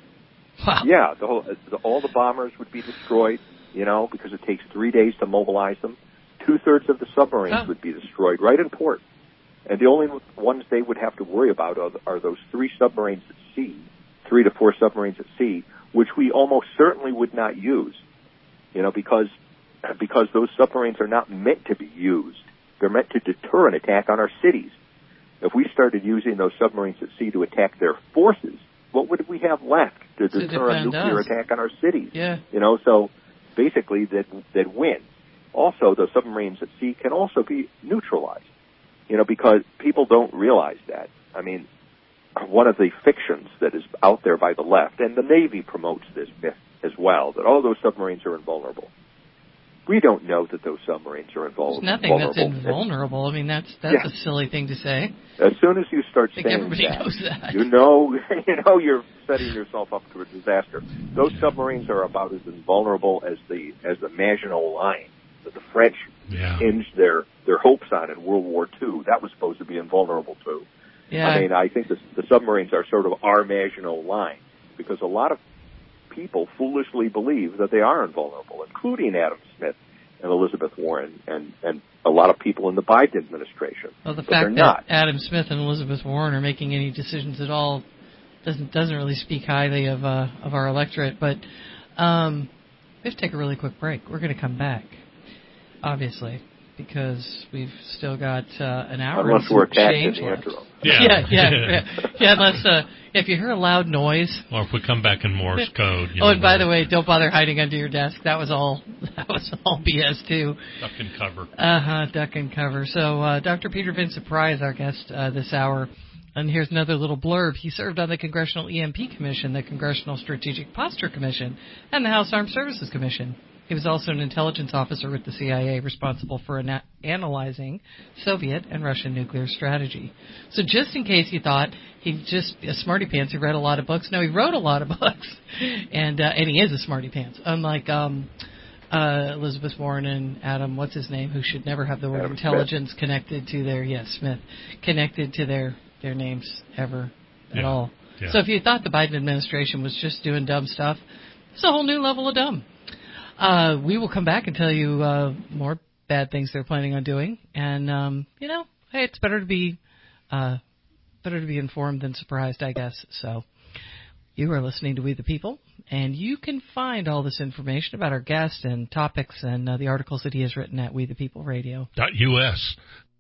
Wow. Yeah, the whole, the, all the bombers would be destroyed, you know, because it takes three days to mobilize them. Two-thirds of the submarines oh. would be destroyed right in port. And the only ones they would have to worry about are, are those three submarines at sea, three to four submarines at sea, which we almost certainly would not use, you know, because because those submarines are not meant to be used. They're meant to deter an attack on our cities. If we started using those submarines at sea to attack their forces, what would we have left to, to deter a nuclear us. attack on our cities? Yeah. You know, so basically they'd, they'd win. Also, the submarines at sea can also be neutralized, you know, because people don't realize that. I mean, one of the fictions that is out there by the left, and the Navy promotes this myth as well, that all those submarines are invulnerable. We don't know that those submarines are invulnerable. There's nothing that's invulnerable. I mean, that's that's yeah. a silly thing to say. As soon as you start I think saying everybody that, knows that, you know, you know, you're setting yourself up to a disaster. Those submarines are about as invulnerable as the as the Maginot Line that the French yeah. hinged their their hopes on in World War Two. That was supposed to be invulnerable too. Yeah. I mean, I think the, the submarines are sort of our Maginot Line because a lot of people foolishly believe that they are invulnerable, including Adam Smith and Elizabeth Warren and, and a lot of people in the Biden administration. Well, the but fact that not. Adam Smith and Elizabeth Warren are making any decisions at all doesn't doesn't really speak highly of uh, of our electorate. But um, we have to take a really quick break. We're going to come back, obviously, because we've still got uh, an hour unless and we're attacked in change the left. interim. Yeah, yeah, yeah, yeah. yeah unless uh, if you hear a loud noise, or if we come back in Morse code. You oh, know, and by the way, don't bother hiding under your desk. That was all. That was all B S too. Duck and cover. Uh huh. Duck and cover. So, uh, Doctor Peter Vincent Pry is our guest uh, this hour, and here's another little blurb. He served on the Congressional E M P Commission, the Congressional Strategic Posture Commission, and the House Armed Services Commission. He was also an intelligence officer with the C I A responsible for ana- analyzing Soviet and Russian nuclear strategy. So just in case you thought he just a smarty pants, he read a lot of books. No, he wrote a lot of books, and uh, and he is a smarty pants. Unlike um, uh, Elizabeth Warren and Adam, what's his name, who should never have the word Adam intelligence Smith. connected to their yes Smith connected to their their names ever at yeah. all. Yeah. So if you thought the Biden administration was just doing dumb stuff, it's a whole new level of dumb. Uh, we will come back and tell you uh, more bad things they're planning on doing, and um, you know, hey, it's better to be uh, better to be informed than surprised, I guess. So, you are listening to We the People, and you can find all this information about our guest and topics and uh, the articles that he has written at We the People Radio. Dot U S.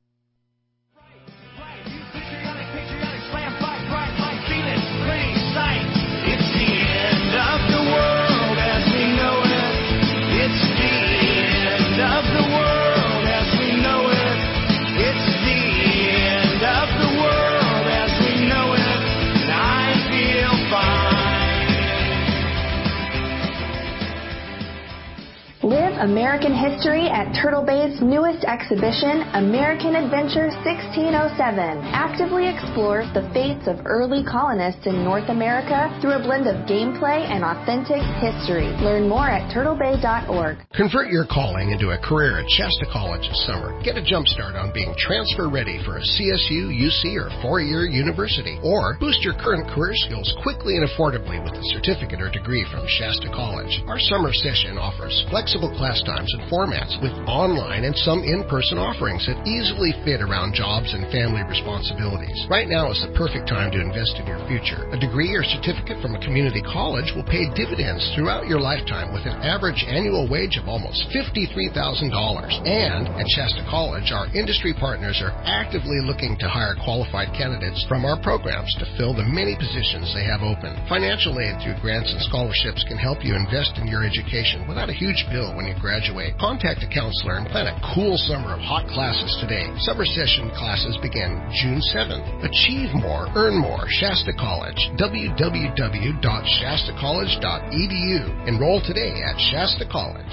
Live American history at Turtle Bay's newest exhibition, American Adventure sixteen oh seven. Actively explore the fates of early colonists in North America through a blend of gameplay and authentic history. Learn more at turtle bay dot org. Convert your calling into a career at Shasta College this summer. Get a jump start on being transfer ready for a C S U, U C, or four-year university. Or boost your current career skills quickly and affordably with a certificate or degree from Shasta College. Our summer session offers flexible class times and formats with online and some in-person offerings that easily fit around jobs and family responsibilities. Right now is the perfect time to invest in your future. A degree or certificate from a community college will pay dividends throughout your lifetime with an average annual wage of almost fifty-three thousand dollars. And at Shasta College, our industry partners are actively looking to hire qualified candidates from our programs to fill the many positions they have open. Financial aid through grants and scholarships can help you invest in your education without a huge bill when you to graduate. Contact a counselor and plan a cool summer of hot classes today. Summer session classes begin June seventh. Achieve more, earn more. Shasta College. w w w dot shasta college dot e d u. Enroll today at Shasta College.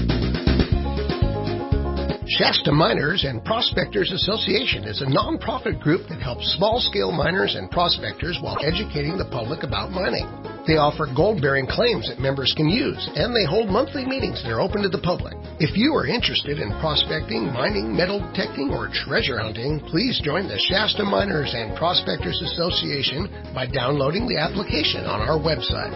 Shasta Miners and Prospectors Association is a nonprofit group that helps small-scale miners and prospectors while educating the public about mining. They offer gold-bearing claims that members can use, and they hold monthly meetings that are open to the public. If you are interested in prospecting, mining, metal detecting, or treasure hunting, please join the Shasta Miners and Prospectors Association by downloading the application on our website.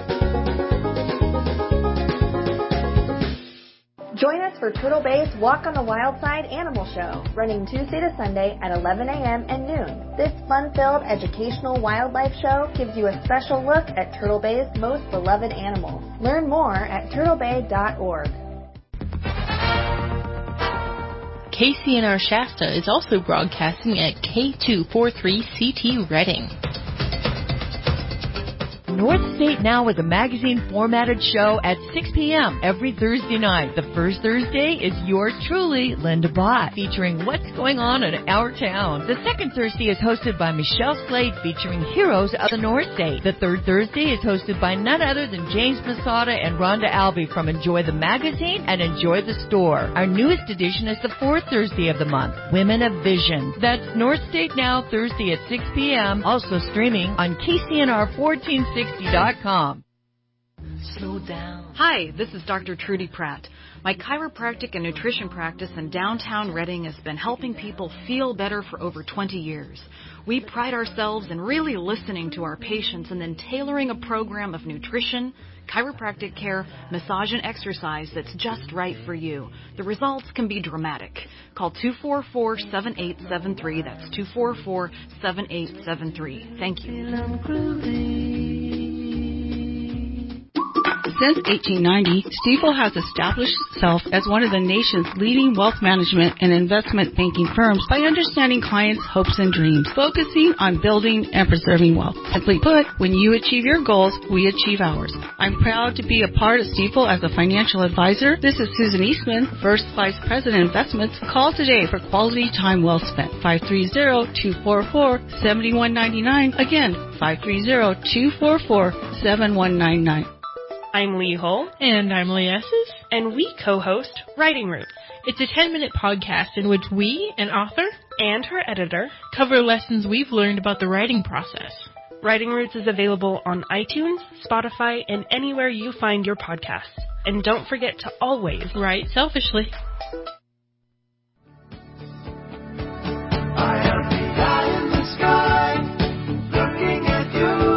Join us for Turtle Bay's Walk on the Wild Side Animal Show, running Tuesday to Sunday at eleven a.m. and noon. This fun-filled educational wildlife show gives you a special look at Turtle Bay's most beloved animals. Learn more at turtle bay dot org. K C N R Shasta is also broadcasting at K two forty-three C T Reading. North State Now is a magazine-formatted show at six p.m. every Thursday night. The first Thursday is yours truly, Linda Bott, featuring what's going on in our town. The second Thursday is hosted by Michelle Slade, featuring heroes of the North State. The third Thursday is hosted by none other than James Masada and Rhonda Albee from Enjoy the Magazine and Enjoy the Store. Our newest edition is the fourth Thursday of the month, Women of Vision. That's North State Now, Thursday at six p.m., also streaming on K C N R fourteen sixty dot com. Slow down. Hi, this is Doctor Trudy Pratt. My chiropractic and nutrition practice in downtown Reading has been helping people feel better for over twenty years. We pride ourselves in really listening to our patients and then tailoring a program of nutrition, chiropractic care, massage, and exercise that's just right for you. The results can be dramatic. Call two four four, seven eight seven three. That's two four four, seven eight seven three. Thank you. Since eighteen ninety, Stifel has established itself as one of the nation's leading wealth management and investment banking firms by understanding clients' hopes and dreams, focusing on building and preserving wealth. Simply put, when you achieve your goals, we achieve ours. I'm proud to be a part of Stifel as a financial advisor. This is Susan Eastman, First Vice President Investments. Call today for quality time well spent. five three zero, two four four, seven one nine nine. Again, five three zero, two four four, seven one nine nine. I'm Lee Hull. And I'm Lee Esses. And we co-host Writing Roots. It's a ten-minute podcast in which we, an author, and her editor, cover lessons we've learned about the writing process. Writing Roots is available on iTunes, Spotify, and anywhere you find your podcasts. And don't forget to always write selfishly. I am the eye in the sky, looking at you.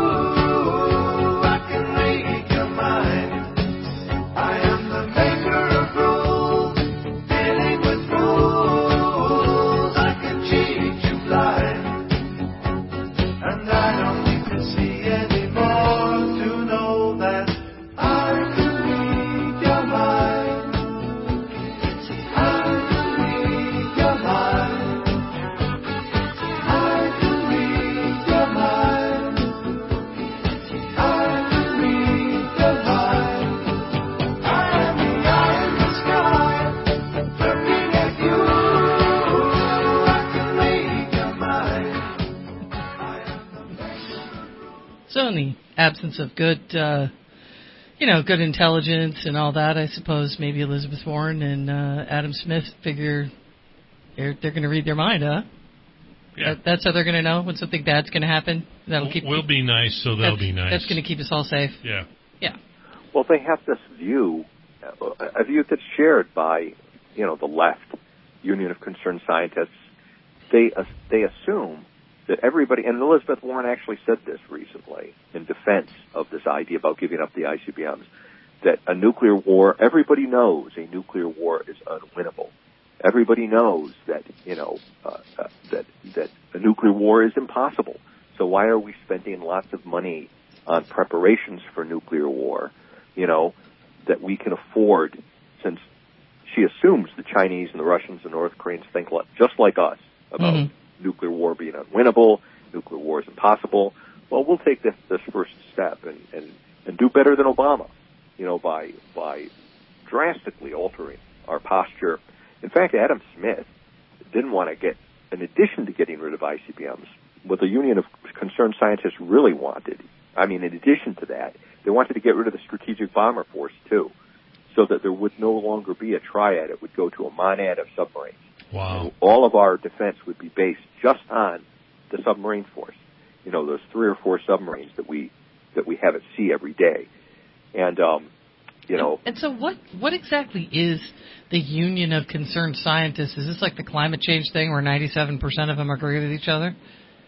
So in the absence of good, uh, you know, good intelligence and all that, I suppose maybe Elizabeth Warren and uh, Adam Smith figure they're, they're going to read their mind, huh? Yeah. That, that's how they're going to know when something bad's going to happen. That'll keep. We'll be nice, so they'll be nice. That's going to keep us all safe. Yeah. Yeah. Well, they have this view, a view that's shared by, you know, the left, Union of Concerned Scientists. They uh, they assume that everybody, and Elizabeth Warren actually said this recently in defense of this idea about giving up the I C B Ms, that a nuclear war, everybody knows a nuclear war is unwinnable. Everybody knows that, you know, uh, uh, that that a nuclear war is impossible. So why are we spending lots of money on preparations for nuclear war, you know, that we can afford, since she assumes the Chinese and the Russians and North Koreans think like, just like us about mm-hmm. nuclear war being unwinnable, nuclear war is impossible. Well, we'll take this, this first step and, and, and do better than Obama, you know, by by drastically altering our posture. In fact, Adam Smith didn't want to get, in addition to getting rid of I C B Ms, what the Union of Concerned Scientists really wanted, I mean, in addition to that, they wanted to get rid of the Strategic Bomber Force, too, so that there would no longer be a triad. It would go to a monad of submarines. Wow. And all of our defense would be based just on the submarine force. You know, those three or four submarines that we that we have at sea every day. And, um, you know... And, and so what, what exactly is the Union of Concerned Scientists? Is this like the climate change thing where ninety-seven percent of them agree with each other?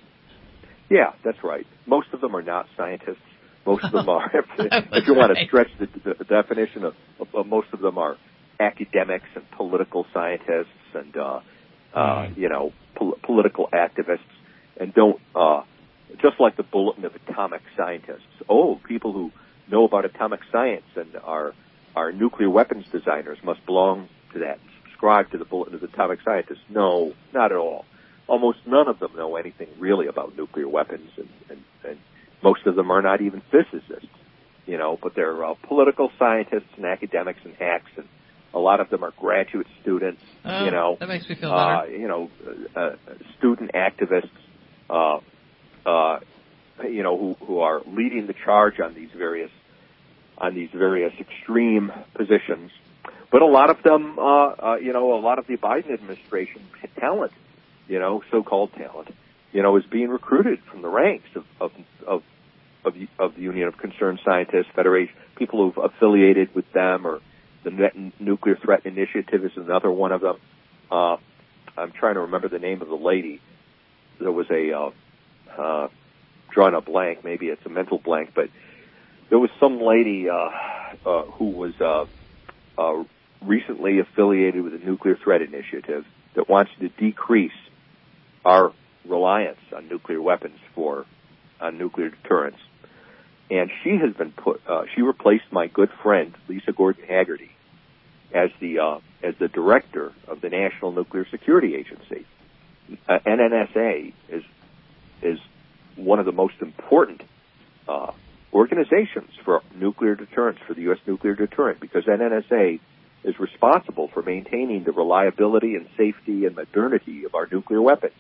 Yeah, that's right. Most of them are not scientists. Most of them are, if, if you want to stretch the, the, the definition of, of, of, most of them are academics and political scientists and, uh, uh, mm. you know, pol- political activists, and don't, uh, just like the Bulletin of Atomic Scientists. Oh, people who know about atomic science and are, are nuclear weapons designers must belong to that, subscribe to the Bulletin of Atomic Scientists. No, not at all. Almost none of them know anything really about nuclear weapons, and, and, and most of them are not even physicists, you know, but they're uh, political scientists and academics and hacks, and a lot of them are graduate students, oh, you know. That makes me feel uh, better. You know, uh, student activists, uh, uh, you know, who, who are leading the charge on these various, on these various extreme positions. But a lot of them, uh, uh, you know, a lot of the Biden administration talent, you know, so-called talent, you know, is being recruited from the ranks of of of, of, of the Union of Concerned Scientists, Federation, people who've affiliated with them, or the Net Nuclear Threat Initiative is another one of them. Uh, I'm trying to remember the name of the lady. There was a, uh, uh, drawing a blank, maybe it's a mental blank, but there was some lady, uh, uh, who was, uh, uh, recently affiliated with the Nuclear Threat Initiative that wants to decrease our reliance on nuclear weapons for on nuclear deterrence. And she has been put, uh, she replaced my good friend, Lisa Gordon Haggerty, as the, uh, as the director of the National Nuclear Security Agency. Uh, N N S A is, is one of the most important, uh, organizations for nuclear deterrence, for the U S nuclear deterrent, because N N S A is responsible for maintaining the reliability and safety and modernity of our nuclear weapons.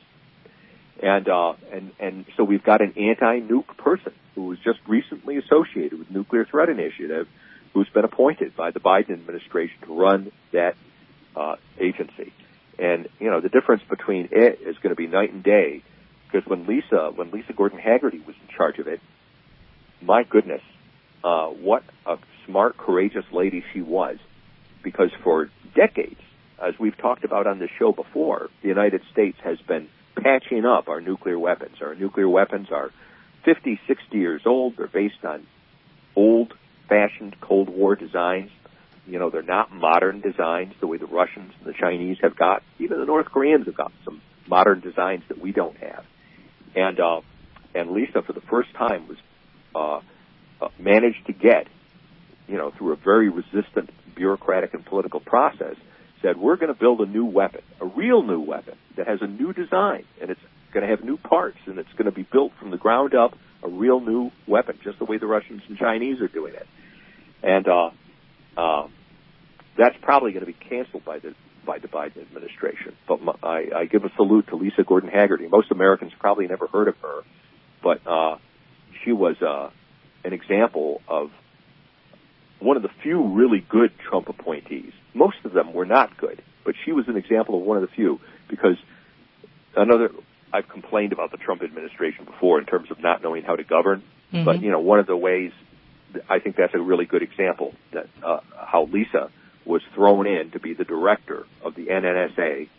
And, uh, and, and so we've got an anti-nuke person who was just recently associated with Nuclear Threat Initiative, who's been appointed by the Biden administration to run that, uh, agency. And, you know, the difference between it is going to be night and day, because when Lisa, when Lisa Gordon Haggerty was in charge of it, my goodness, uh, what a smart, courageous lady she was. Because for decades, as we've talked about on this show before, the United States has been patching up our nuclear weapons. Our nuclear weapons are fifty, sixty years old. They're based on old-fashioned Cold War designs. You know, they're not modern designs the way the Russians and the Chinese have got. Even the North Koreans have got some modern designs that we don't have. And, uh, and Lisa, for the first time, was, uh, uh, managed to get, you know, through a very resistant bureaucratic and political process, said, we're going to build a new weapon, a real new weapon that has a new design, and it's going to have new parts, and it's going to be built from the ground up, a real new weapon, just the way the Russians and Chinese are doing it. And uh, uh, that's probably going to be canceled by the by the Biden administration. But my, I, I give a salute to Lisa Gordon Haggerty. Most Americans probably never heard of her, but uh, she was uh, an example of one of the few really good Trump appointees. Most of them were not good, but she was an example of one of the few, because another, I've complained about the Trump administration before in terms of not knowing how to govern, mm-hmm. but, you know, one of the ways, I think that's a really good example, that uh, how Lisa was thrown in to be the director of the N N S A,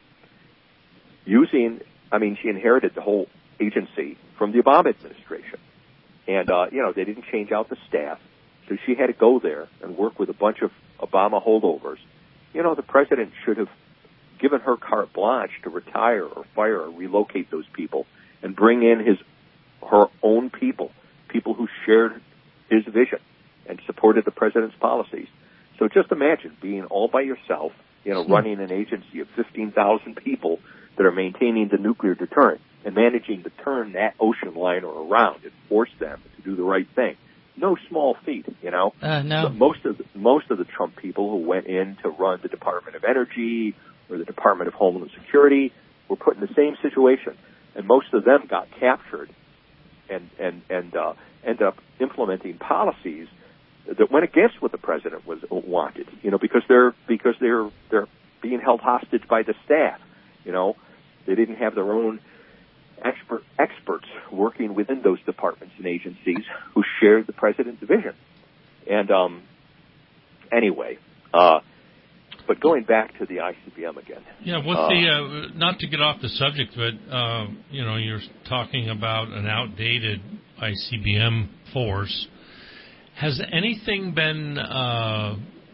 using, I mean, she inherited the whole agency from the Obama administration. And, uh, you know, they didn't change out the staff. So she had to go there and work with a bunch of Obama holdovers. You know, the president should have given her carte blanche to retire or fire or relocate those people and bring in his, her own people, people who shared his vision and supported the president's policies. So just imagine being all by yourself, you know, running an agency of fifteen thousand people that are maintaining the nuclear deterrent and managing to turn that ocean liner around and force them to do the right thing. no small feat, you know. Uh, no. So most of the, most of the Trump people who went in to run the Department of Energy or the Department of Homeland Security were put in the same situation, and most of them got captured and and and uh, ended up implementing policies that went against what the president was wanted, you know, because they're because they're they're being held hostage by the staff, you know. They didn't have their own expert experts working within those departments and agencies who shared the president's vision. And um, anyway, uh, but going back to the I C B M again. Yeah, with uh, the uh, not to get off the subject, but uh, you know, you're talking about an outdated I C B M force. Has anything been uh,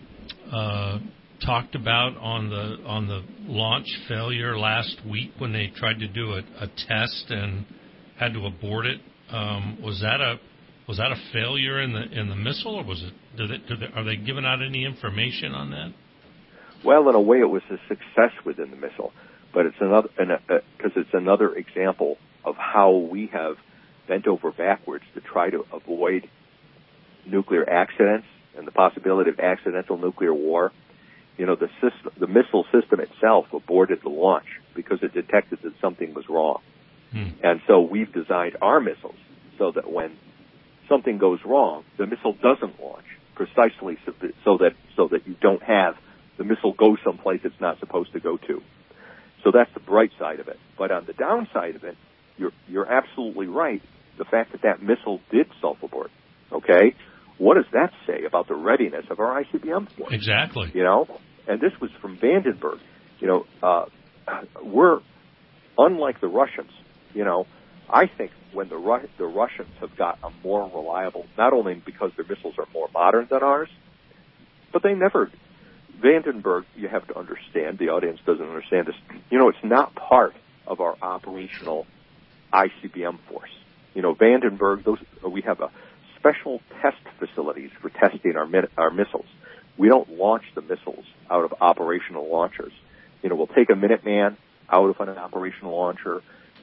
uh, talked about on the on the launch failure last week when they tried to do a, a test and had to abort it? Um, was that a was that a failure in the in the missile, or was it? Did it did they, are they giving out any information on that? Well, in a way, it was a success within the missile, but it's another because it's another example of how we have bent over backwards to try to avoid nuclear accidents and the possibility of accidental nuclear war. You know, the system, the missile system itself aborted the launch because it detected that something was wrong. Hmm. And so we've designed our missiles so that when something goes wrong, the missile doesn't launch, precisely so that so that, so that you don't have the missile go someplace it's not supposed to go to. So that's the bright side of it. But on the downside of it, you're you're absolutely right. The fact that that missile did self-abort, okay? What does that say about the readiness of our I C B M force? Exactly. You know, and this was from Vandenberg. You know, uh, we're unlike the Russians. You know, I think when the Ru- the Russians have got a more reliable, not only because their missiles are more modern than ours, but they never. Vandenberg, you have to understand. The audience doesn't understand this. You know, it's not part of our operational I C B M force. You know, Vandenberg. Those we have a special test facilities for testing our our missiles. We don't launch the missiles out of operational launchers. You know, we'll take a Minuteman out of an operational launcher,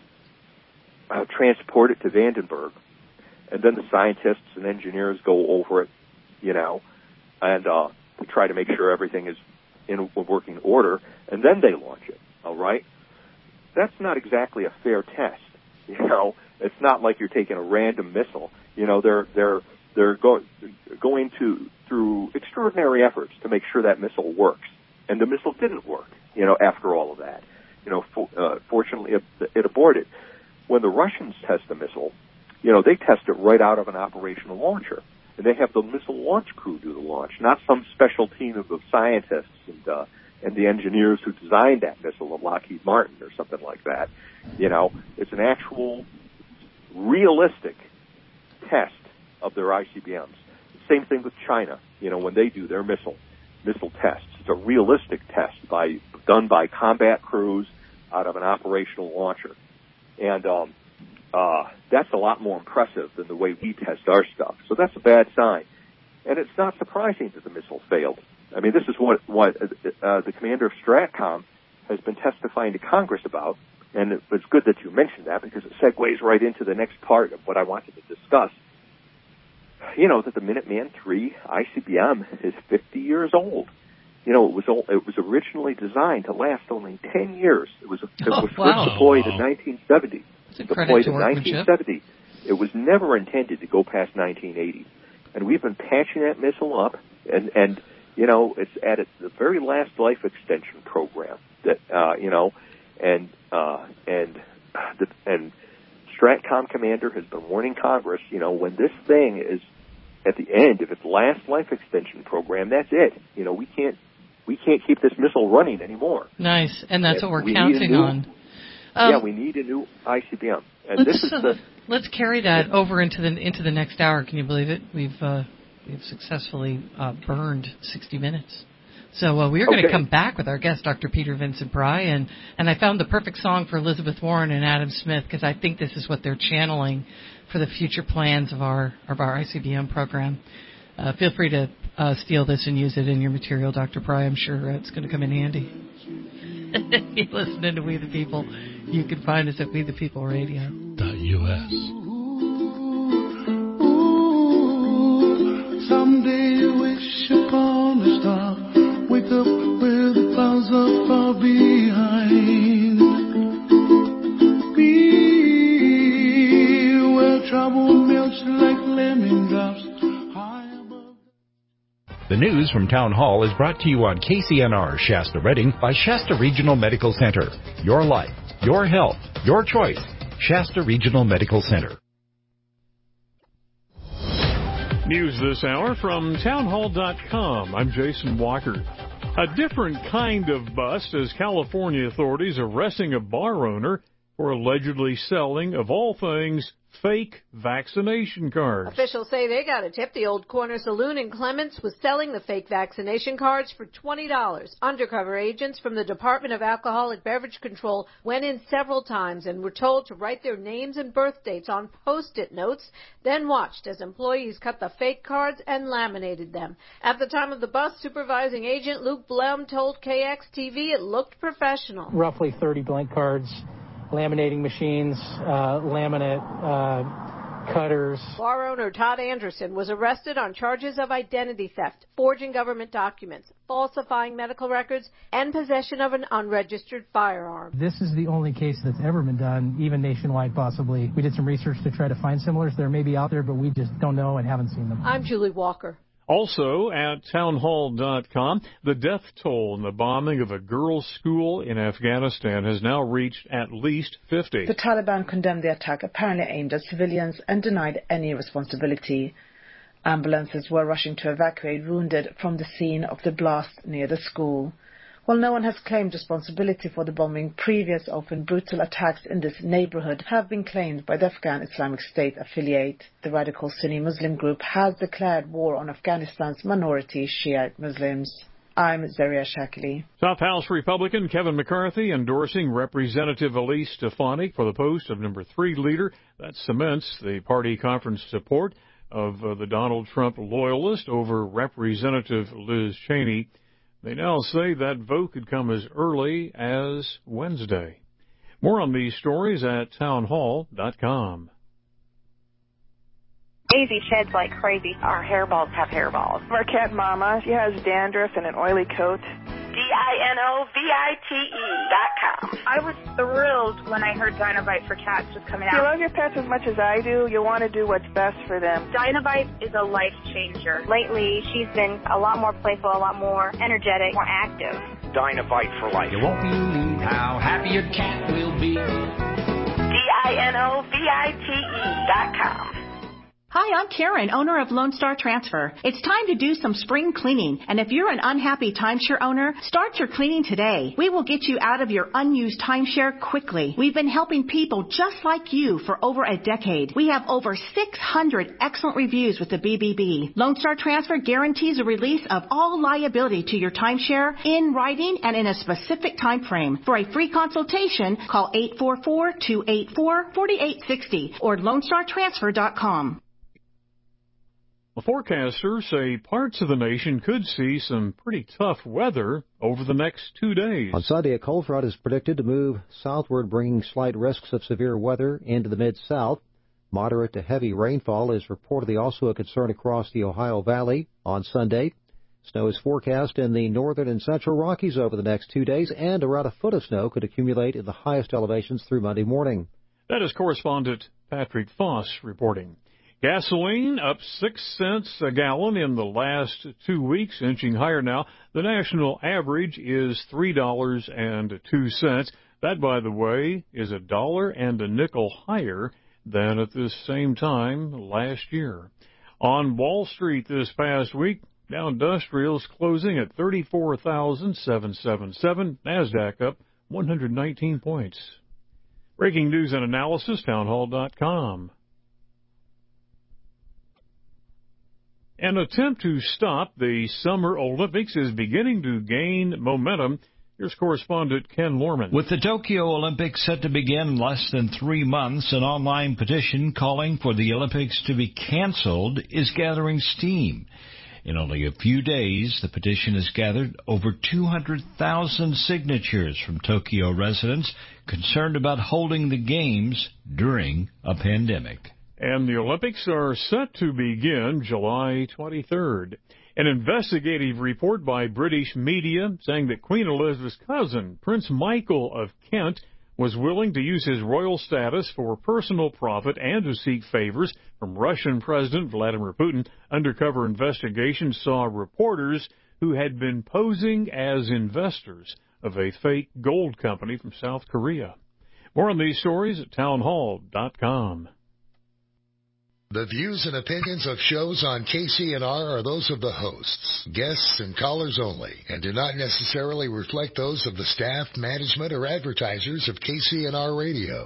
uh, transport it to Vandenberg, and then the scientists and engineers go over it, you know, and uh, to try to make sure everything is in working order, and then they launch it, all right? That's not exactly a fair test, you know. It's not like you're taking a random missile. You know, they're they're they're go, going to through extraordinary efforts to make sure that missile works, and the missile didn't work. You know, after all of that, you know, for, uh, fortunately it, it aborted. When the Russians test the missile, you know, they test it right out of an operational launcher, and they have the missile launch crew do the launch, not some special team of, of scientists and uh, and the engineers who designed that missile of Lockheed Martin or something like that. You know, it's an actual realistic test of their I C B Ms. Same thing with China. You know, when they do their missile missile tests, it's a realistic test by done by combat crews out of an operational launcher, and um, uh, that's a lot more impressive than the way we test our stuff. So that's a bad sign, and it's not surprising that the missile failed. I mean, this is what what uh, the commander of STRATCOM has been testifying to Congress about. And it's good that you mentioned that because it segues right into the next part of what I wanted to discuss. You know, that the Minuteman three I C B M is fifty years old. You know, it was it was originally designed to last only ten years. It was, it was oh, wow. first deployed wow. in nineteen seventy. Deployed in nineteen seventy. It was never intended to go past nineteen eighty. And we've been patching that missile up, and, and you know, it's at its, the very last life extension program that, uh, you know, and uh, and the, and STRATCOM commander has been warning Congress, you know, when this thing is at the end of its last life extension program, that's it. You know, we can't we can't keep this missile running anymore. Nice, and that's and what we're we counting new, on. Um, yeah, we need a new I C B M, and let's, this is uh, the. Let's carry that over into the into the next hour. Can you believe it? We've uh, we've successfully uh, burned sixty minutes. So uh, we're going to okay. come back with our guest, Doctor Peter Vincent Pry, and, and I found the perfect song for Elizabeth Warren and Adam Smith because I think this is what they're channeling for the future plans of our of our I C B M program. Uh, feel free to uh, steal this and use it in your material, Doctor Pry. I'm sure it's going to come in handy. If you're listening to We the People, you can find us at We the People Radio. .us. The news from Town Hall is brought to you on K C N R Shasta Redding by Shasta Regional Medical Center. Your life, your health, your choice. Shasta Regional Medical Center. News this hour from townhall dot com. I'm Jason Walker. A different kind of bust as California authorities arresting a bar owner for allegedly selling, of all things, fake vaccination cards. Officials say they got a tip. The Old Corner Saloon in Clements was selling the fake vaccination cards for twenty dollars. Undercover agents from the Department of Alcoholic Beverage Control went in several times and were told to write their names and birth dates on Post-it notes, then watched as employees cut the fake cards and laminated them. At the time of the bust, supervising agent Luke Blum told K X T V it looked professional. Roughly thirty blank cards, laminating machines, uh, laminate uh, cutters. Bar owner Todd Anderson was arrested on charges of identity theft, forging government documents, falsifying medical records, and possession of an unregistered firearm. This is the only case that's ever been done, even nationwide possibly. We did some research to try to find similars. There may be out there, but we just don't know and haven't seen them. I'm Julie Walker. Also at townhall dot com, the death toll in the bombing of a girls' school in Afghanistan has now reached at least fifty. The Taliban condemned the attack, apparently aimed at civilians, and denied any responsibility. Ambulances were rushing to evacuate wounded from the scene of the blast near the school. While no one has claimed responsibility for the bombing, previous often brutal attacks in this neighborhood have been claimed by the Afghan Islamic State affiliate. The radical Sunni Muslim group has declared war on Afghanistan's minority Shiite Muslims. I'm Zaria Shakili. South House Republican Kevin McCarthy endorsing Representative Elise Stefanik for the post of number three leader. That cements the party conference support of uh, the Donald Trump loyalist over Representative Liz Cheney. They now say that vote could come as early as Wednesday. More on these stories at townhall dot com. Daisy sheds like crazy. Our hairballs have hairballs. Marquette Mama, she has dandruff and an oily coat. D I N O V I T E dot com. I was thrilled when I heard Dinovite for Cats was coming out. If you love your pets as much as I do, you want to do what's best for them. Dinovite is a life changer. Lately, she's been a lot more playful, a lot more energetic, more active. Dinovite for life. You won't believe how happy your cat will be. D I N O V I T E dot com. Hi, I'm Karen, owner of Lone Star Transfer. It's time to do some spring cleaning, and if you're an unhappy timeshare owner, start your cleaning today. We will get you out of your unused timeshare quickly. We've been helping people just like you for over a decade. We have over six hundred excellent reviews with the B B B. Lone Star Transfer guarantees a release of all liability to your timeshare in writing and in a specific time frame. For a free consultation, call eight four four, two eight four, four eight six zero or lone star transfer dot com. The forecasters say parts of the nation could see some pretty tough weather over the next two days. On Sunday, a cold front is predicted to move southward, bringing slight risks of severe weather into the mid-south. Moderate to heavy rainfall is reportedly also a concern across the Ohio Valley on Sunday. Snow is forecast in the northern and central Rockies over the next two days, and around a foot of snow could accumulate in the highest elevations through Monday morning. That is correspondent Patrick Foss reporting. Gasoline up six cents a gallon in the last two weeks, inching higher now. The national average is three dollars and two cents. That, by the way, is a dollar and a nickel higher than at this same time last year. On Wall Street this past week, Dow Industrials closing at thirty-four thousand seven hundred seventy-seven. NASDAQ up one hundred nineteen points. Breaking news and analysis, townhall dot com. An attempt to stop the Summer Olympics is beginning to gain momentum. Here's correspondent Ken Lorman. With the Tokyo Olympics set to begin in less than three months, an online petition calling for the Olympics to be canceled is gathering steam. In only a few days, the petition has gathered over two hundred thousand signatures from Tokyo residents concerned about holding the Games during a pandemic. And the Olympics are set to begin July twenty-third. An investigative report by British media saying that Queen Elizabeth's cousin, Prince Michael of Kent, was willing to use his royal status for personal profit and to seek favors from Russian President Vladimir Putin. Undercover investigations saw reporters who had been posing as investors of a fake gold company from South Korea. More on these stories at townhall dot com. The views and opinions of shows on K C N R are those of the hosts, guests, and callers only, and do not necessarily reflect those of the staff, management, or advertisers of K C N R Radio.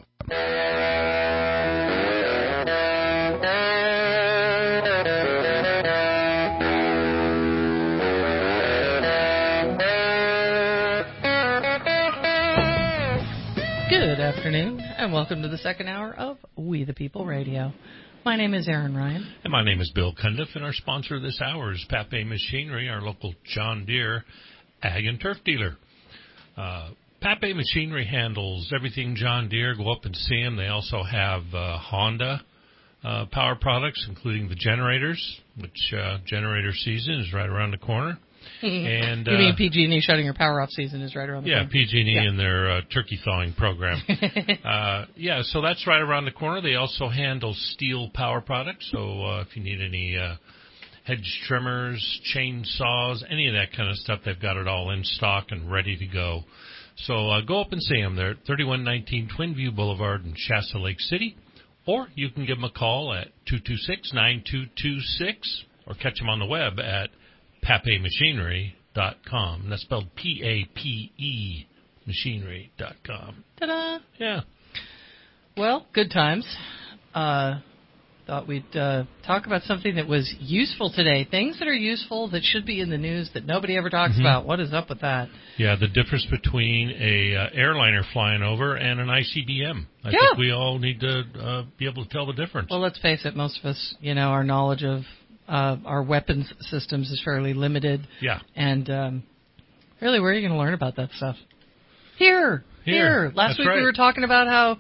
Good afternoon, and welcome to the second hour of We the People Radio. My name is Aaron Ryan. And my name is Bill Cundiff, and our sponsor this hour is Pape Machinery, our local John Deere ag and turf dealer. Uh, Pape Machinery handles everything John Deere. Go up and see them. They also have uh, Honda uh, power products, including the generators, which uh, generator season is right around the corner. And, you uh, mean P G and E shutting your power off season is right around the yeah, corner? P G and E yeah, P G and E and their uh, turkey thawing program. uh, yeah, so that's right around the corner. They also handle steel power products, so uh, if you need any uh, hedge trimmers, chainsaws, any of that kind of stuff, they've got it all in stock and ready to go. So uh, go up and see them. They're at thirty-one nineteen Twin View Boulevard in Shasta Lake City, or you can give them a call at two two six, nine two two six, or catch them on the web at pape machinery dot com. And that's spelled P A P E machinery dot com. Ta-da! Yeah. Well, good times. Uh, thought we'd uh, talk about something that was useful today. Things that are useful that should be in the news that nobody ever talks mm-hmm. about. What is up with that? Yeah, the difference between a uh, airliner flying over and an I C B M. I yeah. think we all need to uh, be able to tell the difference. Well, let's face it. Most of us, you know, our knowledge of Uh, our weapons systems is fairly limited. Yeah. And um, really, where are you going to learn about that stuff? Here. Here. Here. Last That's week right. we were talking about how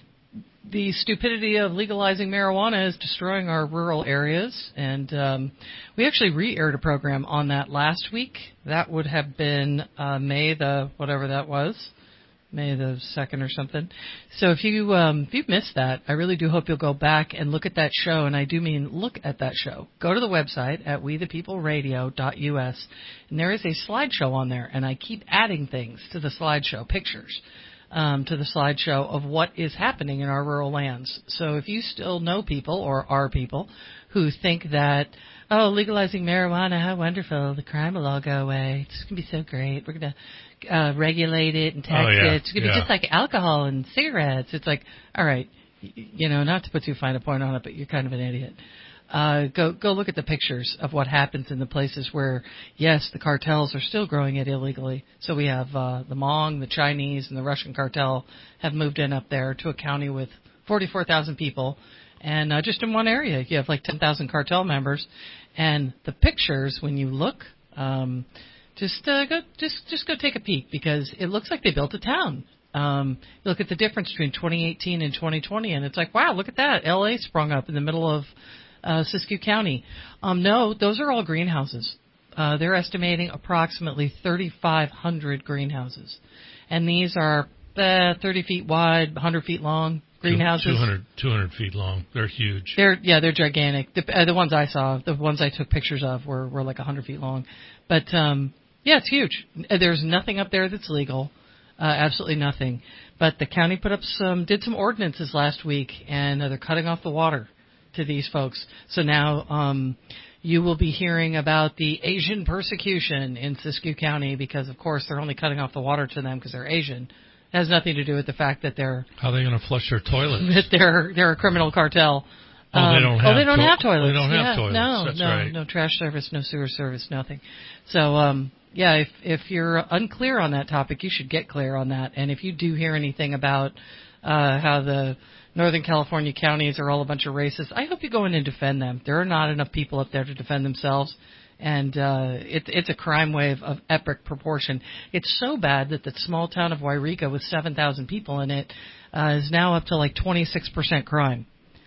the stupidity of legalizing marijuana is destroying our rural areas. And um, we actually re-aired a program on that last week. That would have been uh, May the, whatever that was. May the second or something. So if you um, if you've missed that, I really do hope you'll go back and look at that show. And I do mean look at that show. Go to the website at we the people radio dot U S, and there is a slideshow on there. And I keep adding things to the slideshow, pictures um, to the slideshow of what is happening in our rural lands. So if you still know people or are people who think that, oh, legalizing marijuana, how wonderful, the crime will all go away. It's going to be so great. We're going to Uh, regulate it and tax oh, yeah. it. It's going to yeah. be just like alcohol and cigarettes. It's like, all right, y- you know, not to put too fine a point on it, but you're kind of an idiot. Uh, go go look at the pictures of what happens in the places where, yes, the cartels are still growing it illegally. So we have uh, the Hmong, the Chinese, and the Russian cartel have moved in up there to a county with forty-four thousand people. And uh, just in one area, you have like ten thousand cartel members. And the pictures, when you look... Um, Just uh, go, just just go take a peek because it looks like they built a town. Um, you look at the difference between twenty eighteen and twenty twenty, and it's like, wow, look at that! L A sprung up in the middle of uh, Siskiyou County. Um, no, those are all greenhouses. Uh, they're estimating approximately thirty-five hundred greenhouses, and these are uh, thirty feet wide, one hundred feet long greenhouses. two hundred, two hundred feet long. They're huge. They're yeah, they're gigantic. The, uh, the ones I saw, the ones I took pictures of, were were like one hundred feet long, but. Um, Yeah, it's huge. There's nothing up there that's legal, uh, absolutely nothing. But the county put up some, did some ordinances last week, and uh, they're cutting off the water to these folks. So now um, you will be hearing about the Asian persecution in Siskiyou County because, of course, they're only cutting off the water to them because they're Asian. It has nothing to do with the fact that they're how are they going to flush their toilets? That they're they're a criminal cartel. Oh, um, they don't have. Oh, they don't to- have toilets. They don't yeah, have toilets. No, That's no, right. no trash service, no sewer service, nothing. So, um, yeah, if if you're unclear on that topic, you should get clear on that. And if you do hear anything about uh, how the Northern California counties are all a bunch of racists, I hope you go in and defend them. There are not enough people up there to defend themselves. And uh, it, it's a crime wave of epic proportion. It's so bad that the small town of Wairika with seven thousand people in it uh, is now up to like twenty-six percent crime.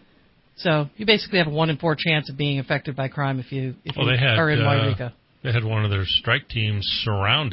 So you basically have a one in four chance of being affected by crime if you if well, you they had, are in uh, Wairika. They had one of their strike teams surrounded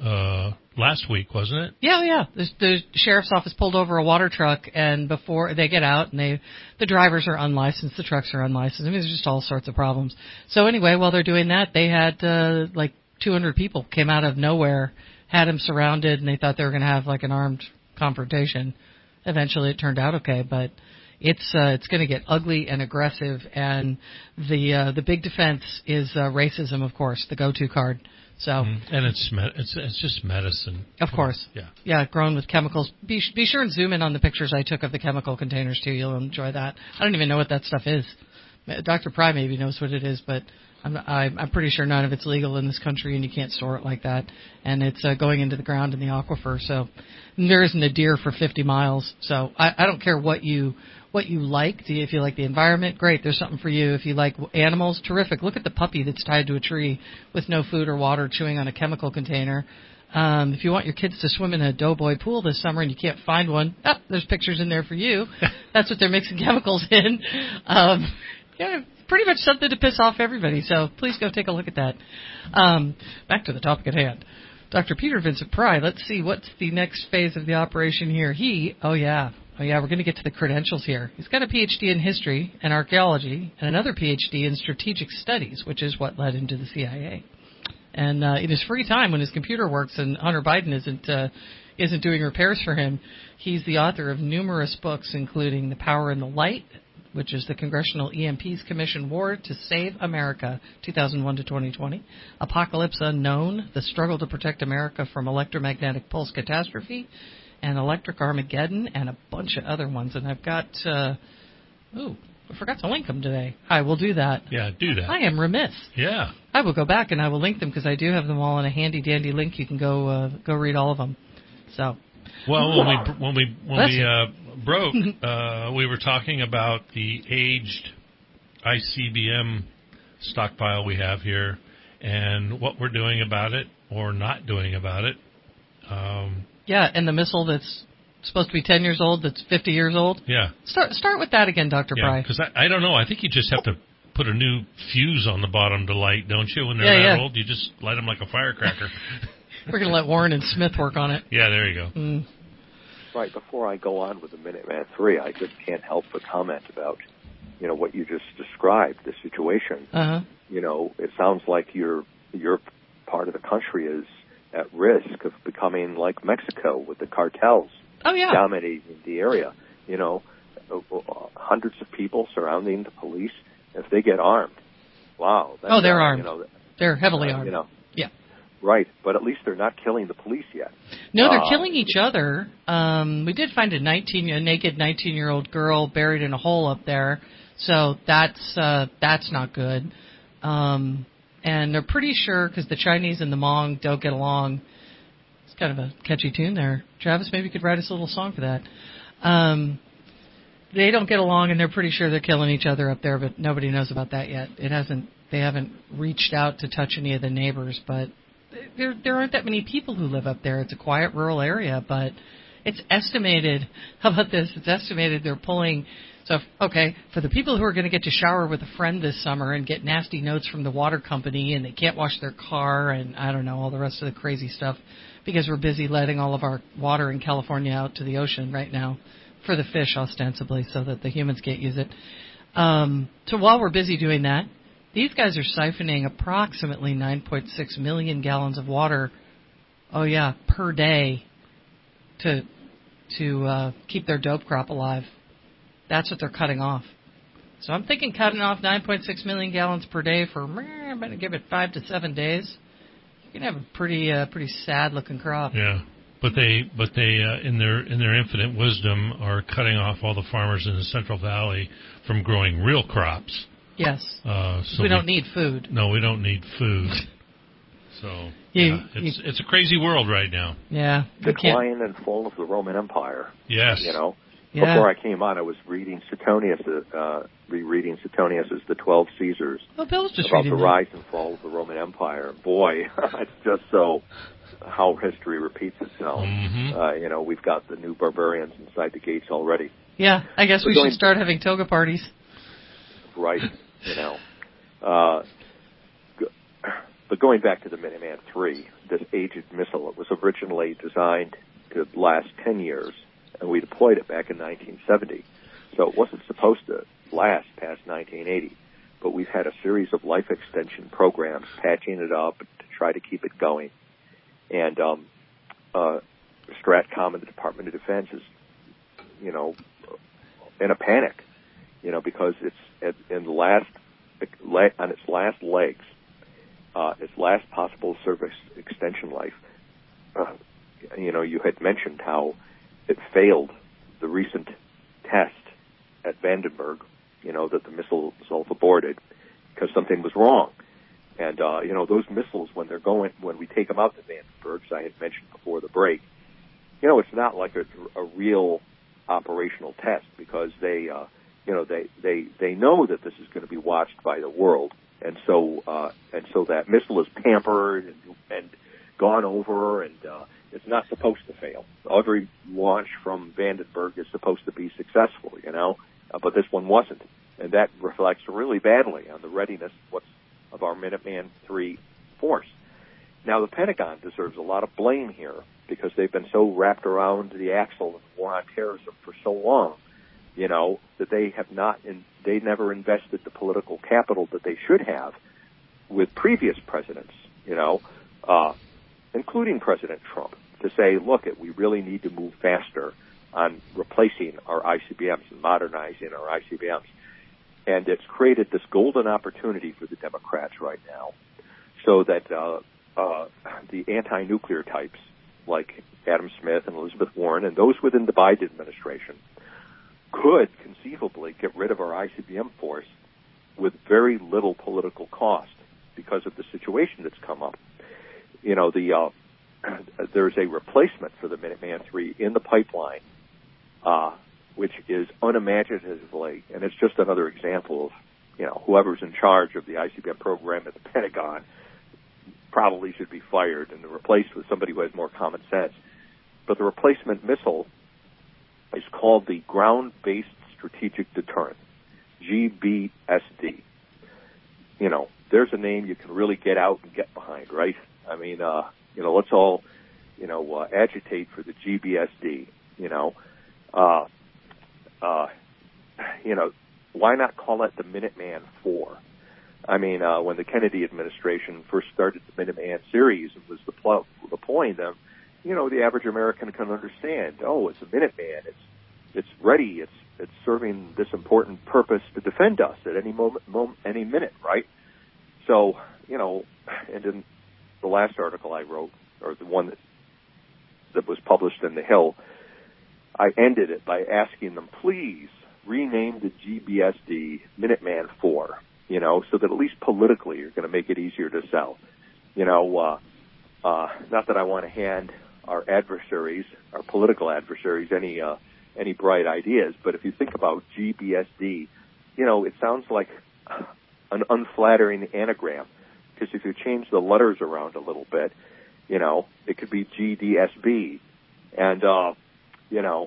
uh, last week, wasn't it? Yeah, yeah. The, the sheriff's office pulled over a water truck, and before they get out, and they, the drivers are unlicensed, the trucks are unlicensed. I mean, there's just all sorts of problems. So anyway, while they're doing that, they had uh, like two hundred people came out of nowhere, had him surrounded, and they thought they were going to have like an armed confrontation. Eventually, it turned out okay, but it's uh, it's going to get ugly and aggressive. And the uh, the big defense is uh, racism, of course, the go-to card. So mm-hmm. and it's me- it's it's just medicine, of course. Yeah, yeah, grown with chemicals. Be be sure and zoom in on the pictures I took of the chemical containers too. You'll enjoy that. I don't even know what that stuff is. Doctor Pry maybe knows what it is, but I'm I'm, I'm pretty sure none of it's legal in this country, and you can't store it like that. And it's uh, going into the ground in the aquifer. So there isn't a deer for fifty miles. So I, I don't care what you. What you like. If you like the environment, great, there's something for you. If you like animals, terrific. Look at the puppy that's tied to a tree with no food or water, chewing on a chemical container. Um, if you want your kids to swim in a Doughboy pool this summer and you can't find one, oh, there's pictures in there for you. That's what they're mixing chemicals in. Um, yeah, pretty much something to piss off everybody, so please go take a look at that. Um, back to the topic at hand. Doctor Peter Vincent Pry, let's see, what's the next phase of the operation here? He, oh yeah, Oh, yeah, we're going to get to the credentials here. He's got a P H D in history and archaeology and another P H D in strategic studies, which is what led him to the C I A. And uh, in his free time, when his computer works and Hunter Biden isn't uh, isn't doing repairs for him, he's the author of numerous books, including The Power in the Light, which is the Congressional E M Ps Commission War to Save America, two thousand one to twenty twenty, Apocalypse Unknown, The Struggle to Protect America from Electromagnetic Pulse Catastrophe, and Electric Armageddon, and a bunch of other ones. And I've got, uh, ooh, I forgot to link them today. I will do that. Yeah, do that. I am remiss. Yeah. I will go back and I will link them because I do have them all in a handy-dandy link. You can go uh, go read all of them. So. Well, when we when we when we uh, broke, uh, we were talking about the aged I C B M stockpile we have here and what we're doing about it or not doing about it. Um, Yeah, and the missile that's supposed to be ten years old, that's fifty years old. Yeah. Start start with that again, Doctor Yeah, Pry. because I, I don't know. I think you just have to put a new fuse on the bottom to light, don't you? When they're yeah, that yeah. old, you just light them like a firecracker. We're going to let Warren and Smith work on it. Yeah, there you go. Mm. Right, before I go on with the Minuteman three, I just can't help but comment about, you know, what you just described, the situation. Uh-huh. You know, it sounds like your your part of the country is at risk of becoming like Mexico with the cartels oh, yeah. dominating the area. You know, hundreds of people surrounding the police. If they get armed, wow. Oh, they're uh, armed. You know, they're heavily uh, armed. You know, yeah. Right, but at least they're not killing the police yet. No, they're uh, killing each other. Um, we did find a nineteen, a naked nineteen-year-old girl buried in a hole up there, so that's uh, that's not good. Um, and they're pretty sure because the Chinese and the Hmong don't get along. It's kind of a catchy tune there. Travis, maybe you could write us a little song for that. Um, they don't get along, and they're pretty sure they're killing each other up there, but nobody knows about that yet. It hasn't. They haven't reached out to touch any of the neighbors, but there there aren't that many people who live up there. It's a quiet rural area, but it's estimated. How about this? It's estimated they're pulling. So, okay, for the people who are going to get to shower with a friend this summer and get nasty notes from the water company and they can't wash their car and I don't know, all the rest of the crazy stuff because we're busy letting all of our water in California out to the ocean right now for the fish ostensibly so that the humans can't use it. Um, so while we're busy doing that, these guys are siphoning approximately nine point six million gallons of water, oh yeah, per day to to uh, keep their dope crop alive. That's what they're cutting off. So I'm thinking cutting off nine point six million gallons per day for, I'm going to give it five to seven days. You can have a pretty uh, pretty sad-looking crop. Yeah, but they but they uh, in their in their infinite wisdom are cutting off all the farmers in the Central Valley from growing real crops. Yes. Uh, so we don't we, need food. No, we don't need food. So you, yeah, it's you, it's a crazy world right now. Yeah. Decline and fall of the Roman Empire. Yes. You know. Yeah. Before I came on, I was reading Suetonius, uh, rereading Suetonius's The Twelve Caesars oh, Bill's just about the that. rise and fall of the Roman Empire. Boy, it's just so how history repeats itself. Mm-hmm. Uh, you know, we've got the new barbarians inside the gates already. Yeah, I guess We're we going, should start having toga parties. Right, you know. Uh, but but going back to the Minuteman three, this aged missile, it was originally designed to last ten years, and we deployed it back in nineteen seventy. So it wasn't supposed to last past nineteen eighty. But we've had a series of life extension programs, patching it up to try to keep it going. And um, uh, Stratcom and the Department of Defense is, you know, in a panic, you know, because it's at, in the last on its last legs, uh, its last possible service extension life. Uh, you know, you had mentioned how it failed the recent test at Vandenberg. You know, that the missile self-aborted because something was wrong. And, uh, you know, those missiles, when they're going, when we take them out to Vandenberg, as I had mentioned before the break, you know, it's not like a, a real operational test because they, uh, you know, they, they, they know that this is going to be watched by the world. And so, uh, and so that missile is pampered and, and gone over and, uh, it's not supposed to fail. Every launch from Vandenberg is supposed to be successful, you know. Uh, but this one wasn't, and that reflects really badly on the readiness what's, of our Minuteman three force. Now, the Pentagon deserves a lot of blame here because they've been so wrapped around the axle of war on terrorism for so long, you know, that they have not, in, they never invested the political capital that they should have with previous presidents, you know, uh, including President Trump, to say, look, we really need to move faster on replacing our I C B Ms and modernizing our I C B Ms. And it's created this golden opportunity for the Democrats right now so that uh, uh, the anti-nuclear types like Adam Smith and Elizabeth Warren and those within the Biden administration could conceivably get rid of our I C B M force with very little political cost because of the situation that's come up. You know, the uh, there's a replacement for the Minuteman three in the pipeline, Uh, which is unimaginatively, and it's just another example of, you know, whoever's in charge of the I C B M program at the Pentagon probably should be fired and replaced with somebody who has more common sense. But the replacement missile is called the Ground-Based Strategic Deterrent, G B S D. You know, there's a name you can really get out and get behind, right? I mean, uh, you know, let's all, you know, uh, agitate for the G B S D, you know. Uh, uh, you know, why not call it the Minuteman four? I mean, uh, when the Kennedy administration first started the Minuteman series, it was deploy- deploying them, you know, the average American can understand, oh, it's a Minuteman, it's, it's ready, it's, it's serving this important purpose to defend us at any moment, moment, any minute, right? So, you know, and in the last article I wrote, or the one that, that was published in The Hill, I ended it by asking them, please rename the G B S D Minuteman four, you know, so that at least politically you're going to make it easier to sell. You know, uh, uh, not that I want to hand our adversaries, our political adversaries, any uh, any bright ideas, but if you think about G B S D, you know, it sounds like an unflattering anagram, because if you change the letters around a little bit, you know, it could be G D S B, and, uh, you know,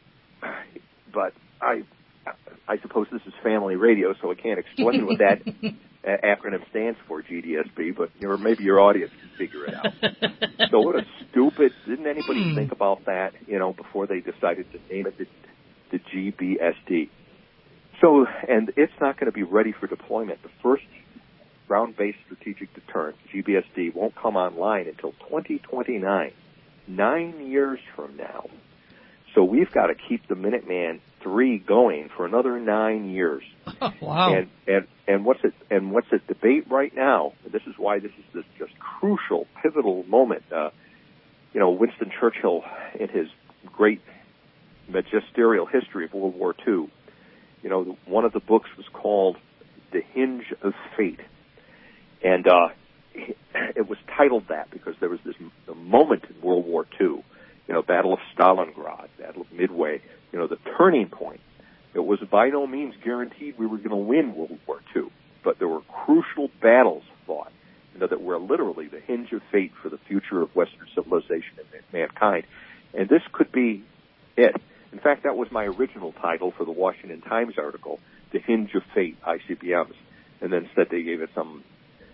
but I I suppose this is family radio, so I can't explain what that acronym stands for, G D S B, but or maybe your audience can figure it out. So what a stupid, didn't anybody think about that, you know, before they decided to name it the, the G B S D? So, and it's not going to be ready for deployment. The first ground-based strategic deterrent, G B S D, won't come online until twenty twenty-nine, nine years from now. So we've got to keep the Minuteman three going for another nine years. Oh, wow. And, and, and what's it, and what's at debate right now, and this is why this is this just crucial, pivotal moment, uh, you know, Winston Churchill in his great magisterial history of World War Two, you know, one of the books was called The Hinge of Fate. And, uh, it was titled that because there was this a moment in World War Two, you know, Battle of Stalingrad, Battle of Midway, you know, the turning point. It was by no means guaranteed we were going to win World War Two, but there were crucial battles fought, you know, that were literally the hinge of fate for the future of Western civilization and mankind. And this could be it. In fact, that was my original title for the Washington Times article, The Hinge of Fate, I C B Ms. And then instead they gave it some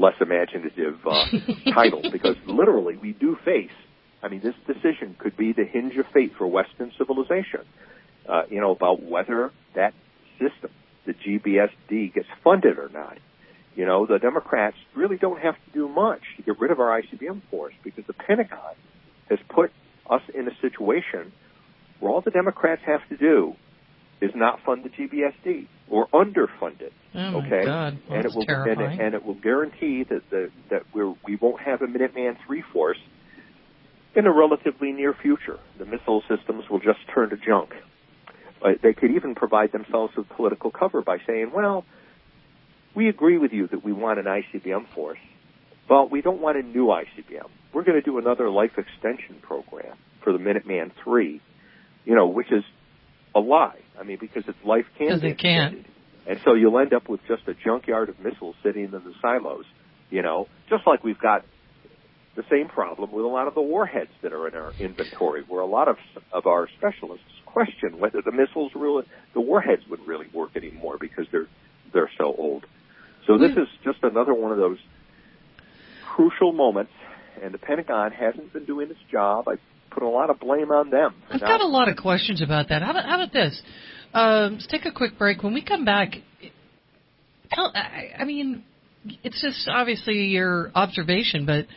less imaginative uh, title, because literally we do face, I mean, this decision could be the hinge of fate for Western civilization, uh, you know, about whether that system, the G B S D, gets funded or not. You know, the Democrats really don't have to do much to get rid of our I C B M force, because the Pentagon has put us in a situation where all the Democrats have to do is not fund the G B S D or underfund it. Oh okay, my God. Well, and it will terrifying. and it, and it will guarantee that the, that we're, we won't have a Minuteman three force in a relatively near future. The missile systems will just turn to junk. Uh, they could even provide themselves with political cover by saying, well, we agree with you that we want an I C B M force, but we don't want a new I C B M. We're going to do another life extension program for the Minuteman three, you know, which is a lie. I mean, because its life can be extended. And so you'll end up with just a junkyard of missiles sitting in the silos, you know, just like we've got the same problem with a lot of the warheads that are in our inventory, where a lot of of our specialists question whether the missiles really, the warheads would really work anymore because they're they're so old. So this is just another one of those crucial moments, and the Pentagon hasn't been doing its job. I put a lot of blame on them. I've got a lot of questions about that. How about, how about this? Um, let's take a quick break. When we come back, tell, I, I mean, it's just obviously your observation, but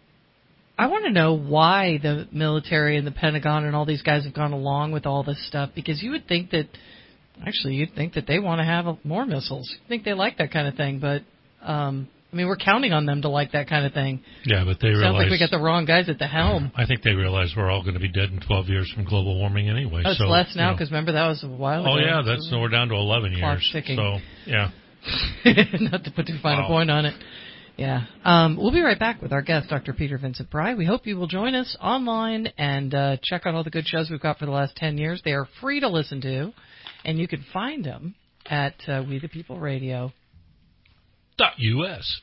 I want to know why the military and the Pentagon and all these guys have gone along with all this stuff, because you would think that, actually, you'd think that they want to have more missiles. You'd think they like that kind of thing, but, um, I mean, we're counting on them to like that kind of thing. Yeah, but they Sounds realize... like we got the wrong guys at the helm. I think they realize we're all going to be dead in twelve years from global warming anyway. Oh, it's so, less now, because you know. remember, that was a while ago. Oh, yeah, that's so we're down to eleven Clock years. ticking. So, yeah. Not to put too fine wow. a point on it. Yeah. Um, we'll be right back with our guest, Doctor Peter Vincent Bry. We hope you will join us online and uh, check out all the good shows we've got for the last ten years. They are free to listen to, and you can find them at uh, we the people radio dot U S.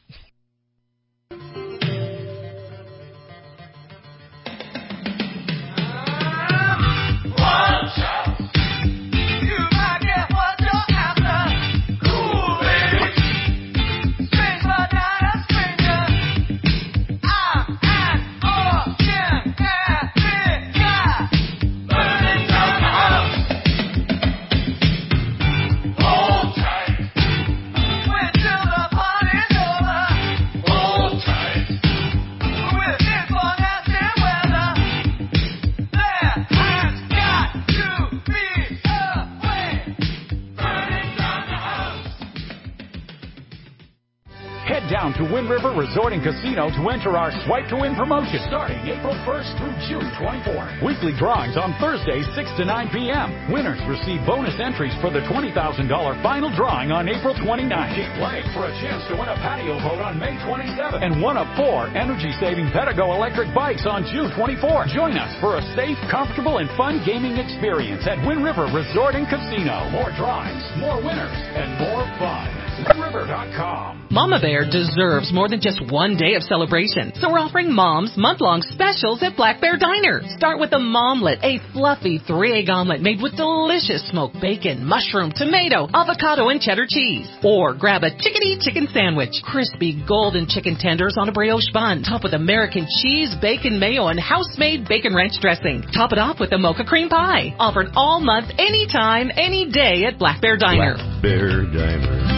Down to Wind River Resort and Casino to enter our Swipe to Win promotion starting April first through June twenty-fourth. Weekly drawings on Thursdays six to nine p.m. Winners receive bonus entries for the twenty thousand dollars final drawing on April twenty-ninth. Keep playing for a chance to win a patio boat on May twenty-seventh. And one of four energy-saving Pedigo electric bikes on June twenty-fourth. Join us for a safe, comfortable, and fun gaming experience at Wind River Resort and Casino. More drawings, more winners, and more fun. Wind River dot com. Mama Bear deserves more than just one day of celebration, so we're offering Moms month-long specials at Black Bear Diner. Start with a Momlet, a fluffy three-egg omelet made with delicious smoked bacon, mushroom, tomato, avocado, and cheddar cheese. Or grab a chickadee chicken sandwich, crispy golden chicken tenders on a brioche bun, topped with American cheese, bacon mayo, and house-made bacon ranch dressing. Top it off with a mocha cream pie. Offered all month, anytime, any day at Black Bear Diner. Black Bear Diner.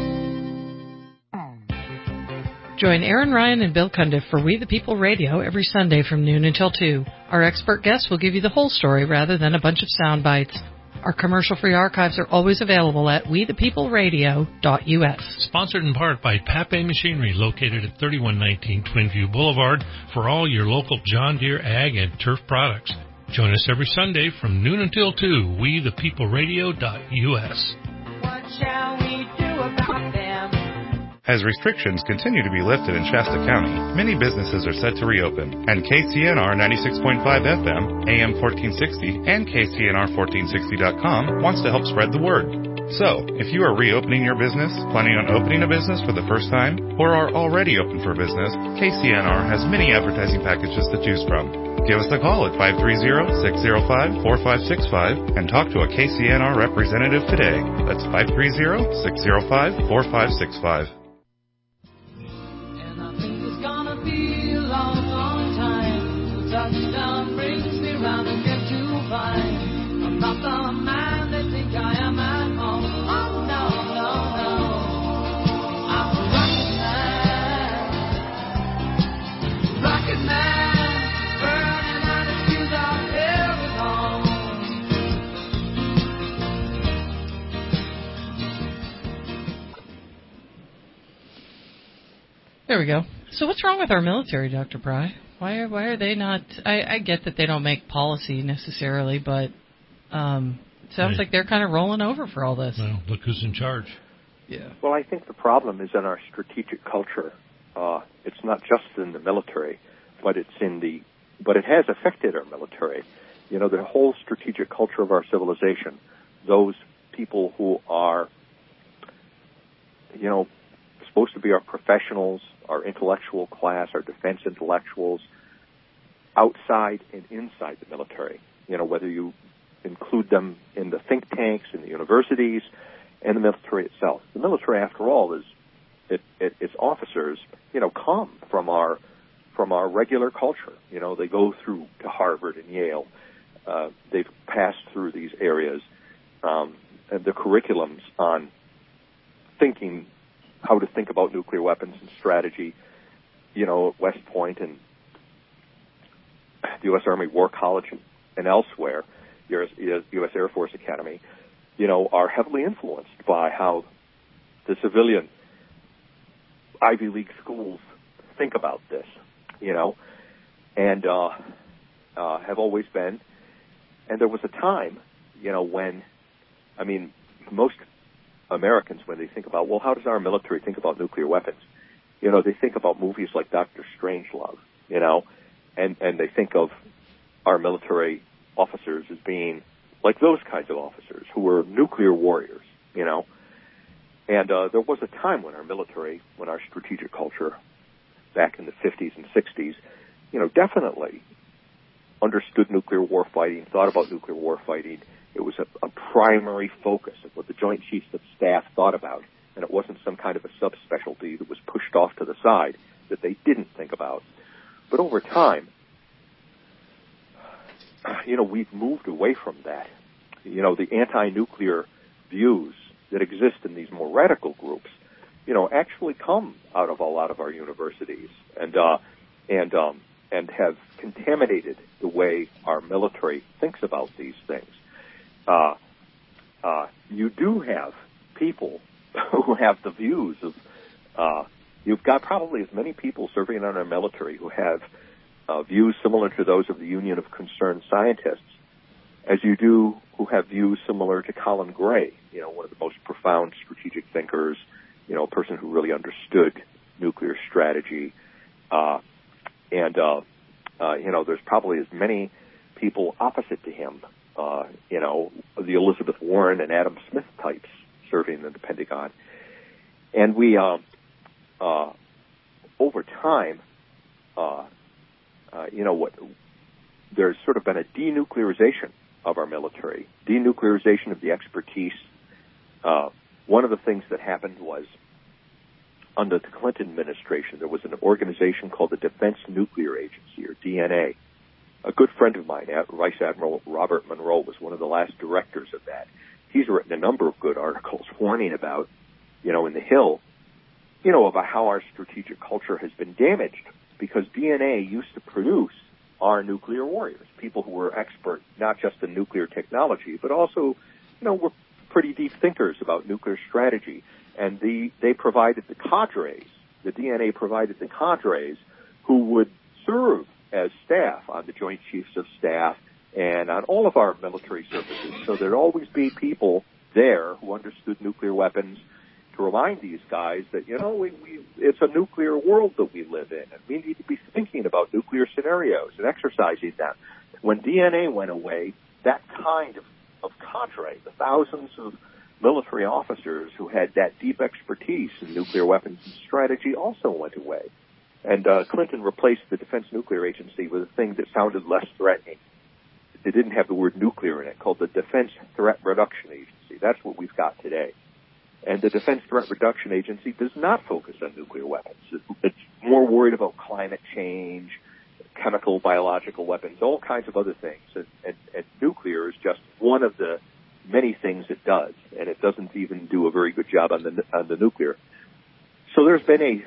Join Aaron Ryan and Bill Cundiff for We the People Radio every Sunday from noon until two. Our expert guests will give you the whole story rather than a bunch of sound bites. Our commercial-free archives are always available at we the people radio dot U S. Sponsored in part by Pape Machinery, located at thirty-one nineteen Twinview Boulevard, for all your local John Deere ag and turf products. Join us every Sunday from noon until two, we the people radio dot U S. What shall we do about them? As restrictions continue to be lifted in Shasta County, many businesses are set to reopen, and K C N R ninety-six point five F M, A M fourteen sixty, and K C N R fourteen sixty dot com wants to help spread the word. So, if you are reopening your business, planning on opening a business for the first time, or are already open for business, K C N R has many advertising packages to choose from. Give us a call at five three zero, six zero five, four five six five and talk to a K C N R representative today. That's five three zero, six zero five, four five six five. gonna be a long, long time. Touchdown brings me round again to find I'm not the man they think I am at home. Oh, no, no, no. I'm a rocket man. Rocket man. Burning out his fuse out every home. There we go. So what's wrong with our military, Doctor Pry? Why are, why are they not... I, I get that they don't make policy necessarily, but um, it sounds Right. like they're kind of rolling over for all this. Well, look who's in charge. Yeah. Well, I think the problem is in our strategic culture. Uh, it's not just in the military, but it's in the... But it has affected our military. You know, the whole strategic culture of our civilization, those people who are, you know, supposed to be our professionals, our intellectual class, our defense intellectuals, outside and inside the military. You know, whether you include them in the think tanks, in the universities, and the military itself. The military, after all, is it, it, its officers, you know, come from our from our regular culture. You know, they go through to Harvard and Yale. Uh, they've passed through these areas. Um, and the curriculums on thinking, how to think about nuclear weapons and strategy, you know, at West Point and the U S Army War College and elsewhere, U S Air Force Academy, you know, are heavily influenced by how the civilian Ivy League schools think about this, you know, and uh, uh, have always been. And there was a time, you know, when, I mean, most Americans, when they think about, well, how does our military think about nuclear weapons? You know, they think about movies like Doctor Strangelove, you know, and, and they think of our military officers as being like those kinds of officers who were nuclear warriors, you know. And uh, there was a time when our military, when our strategic culture, back in the fifties and sixties, you know, definitely understood nuclear war fighting, thought about nuclear war fighting. It was a, a primary focus of what the Joint Chiefs of Staff thought about, and it wasn't some kind of a subspecialty that was pushed off to the side that they didn't think about. But over time, you know, we've moved away from that. You know, the anti-nuclear views that exist in these more radical groups, you know, actually come out of a lot of our universities and uh, and um, and have contaminated the way our military thinks about these things. Uh, uh, you do have people who have the views of, uh, you've got probably as many people serving in our military who have uh, views similar to those of the Union of Concerned Scientists as you do who have views similar to Colin Gray, you know, one of the most profound strategic thinkers, you know, a person who really understood nuclear strategy. Uh, and, uh, uh, you know, there's probably as many people opposite to him, uh, you know, the Elizabeth Warren and Adam Smith types serving in the Pentagon. And we, uh, uh, over time, uh, uh, you know, what, there's sort of been a denuclearization of our military, denuclearization of the expertise. Uh, one of the things that happened was under the Clinton administration, there was an organization called the Defense Nuclear Agency, or D N A. A good friend of mine, Vice Admiral Robert Monroe, was one of the last directors of that. He's written a number of good articles warning about, you know, in the Hill, you know, about how our strategic culture has been damaged because D N A used to produce our nuclear warriors, people who were expert not just in nuclear technology, but also, you know, were pretty deep thinkers about nuclear strategy. And the, they provided the cadres, the D N A provided the cadres who would serve as staff on the Joint Chiefs of Staff and on all of our military services. So there'd always be people there who understood nuclear weapons to remind these guys that, you know, we, we, it's a nuclear world that we live in, and we need to be thinking about nuclear scenarios and exercising them. When D N A went away, that kind of, of cadre, the thousands of military officers who had that deep expertise in nuclear weapons and strategy also went away. And uh, Clinton replaced the Defense Nuclear Agency with a thing that sounded less threatening. It didn't have the word nuclear in it, called the Defense Threat Reduction Agency. That's what we've got today. And the Defense Threat Reduction Agency does not focus on nuclear weapons. It's more worried about climate change, chemical, biological weapons, all kinds of other things. And, and, and nuclear is just one of the many things it does, and it doesn't even do a very good job on the on the nuclear. So there's been a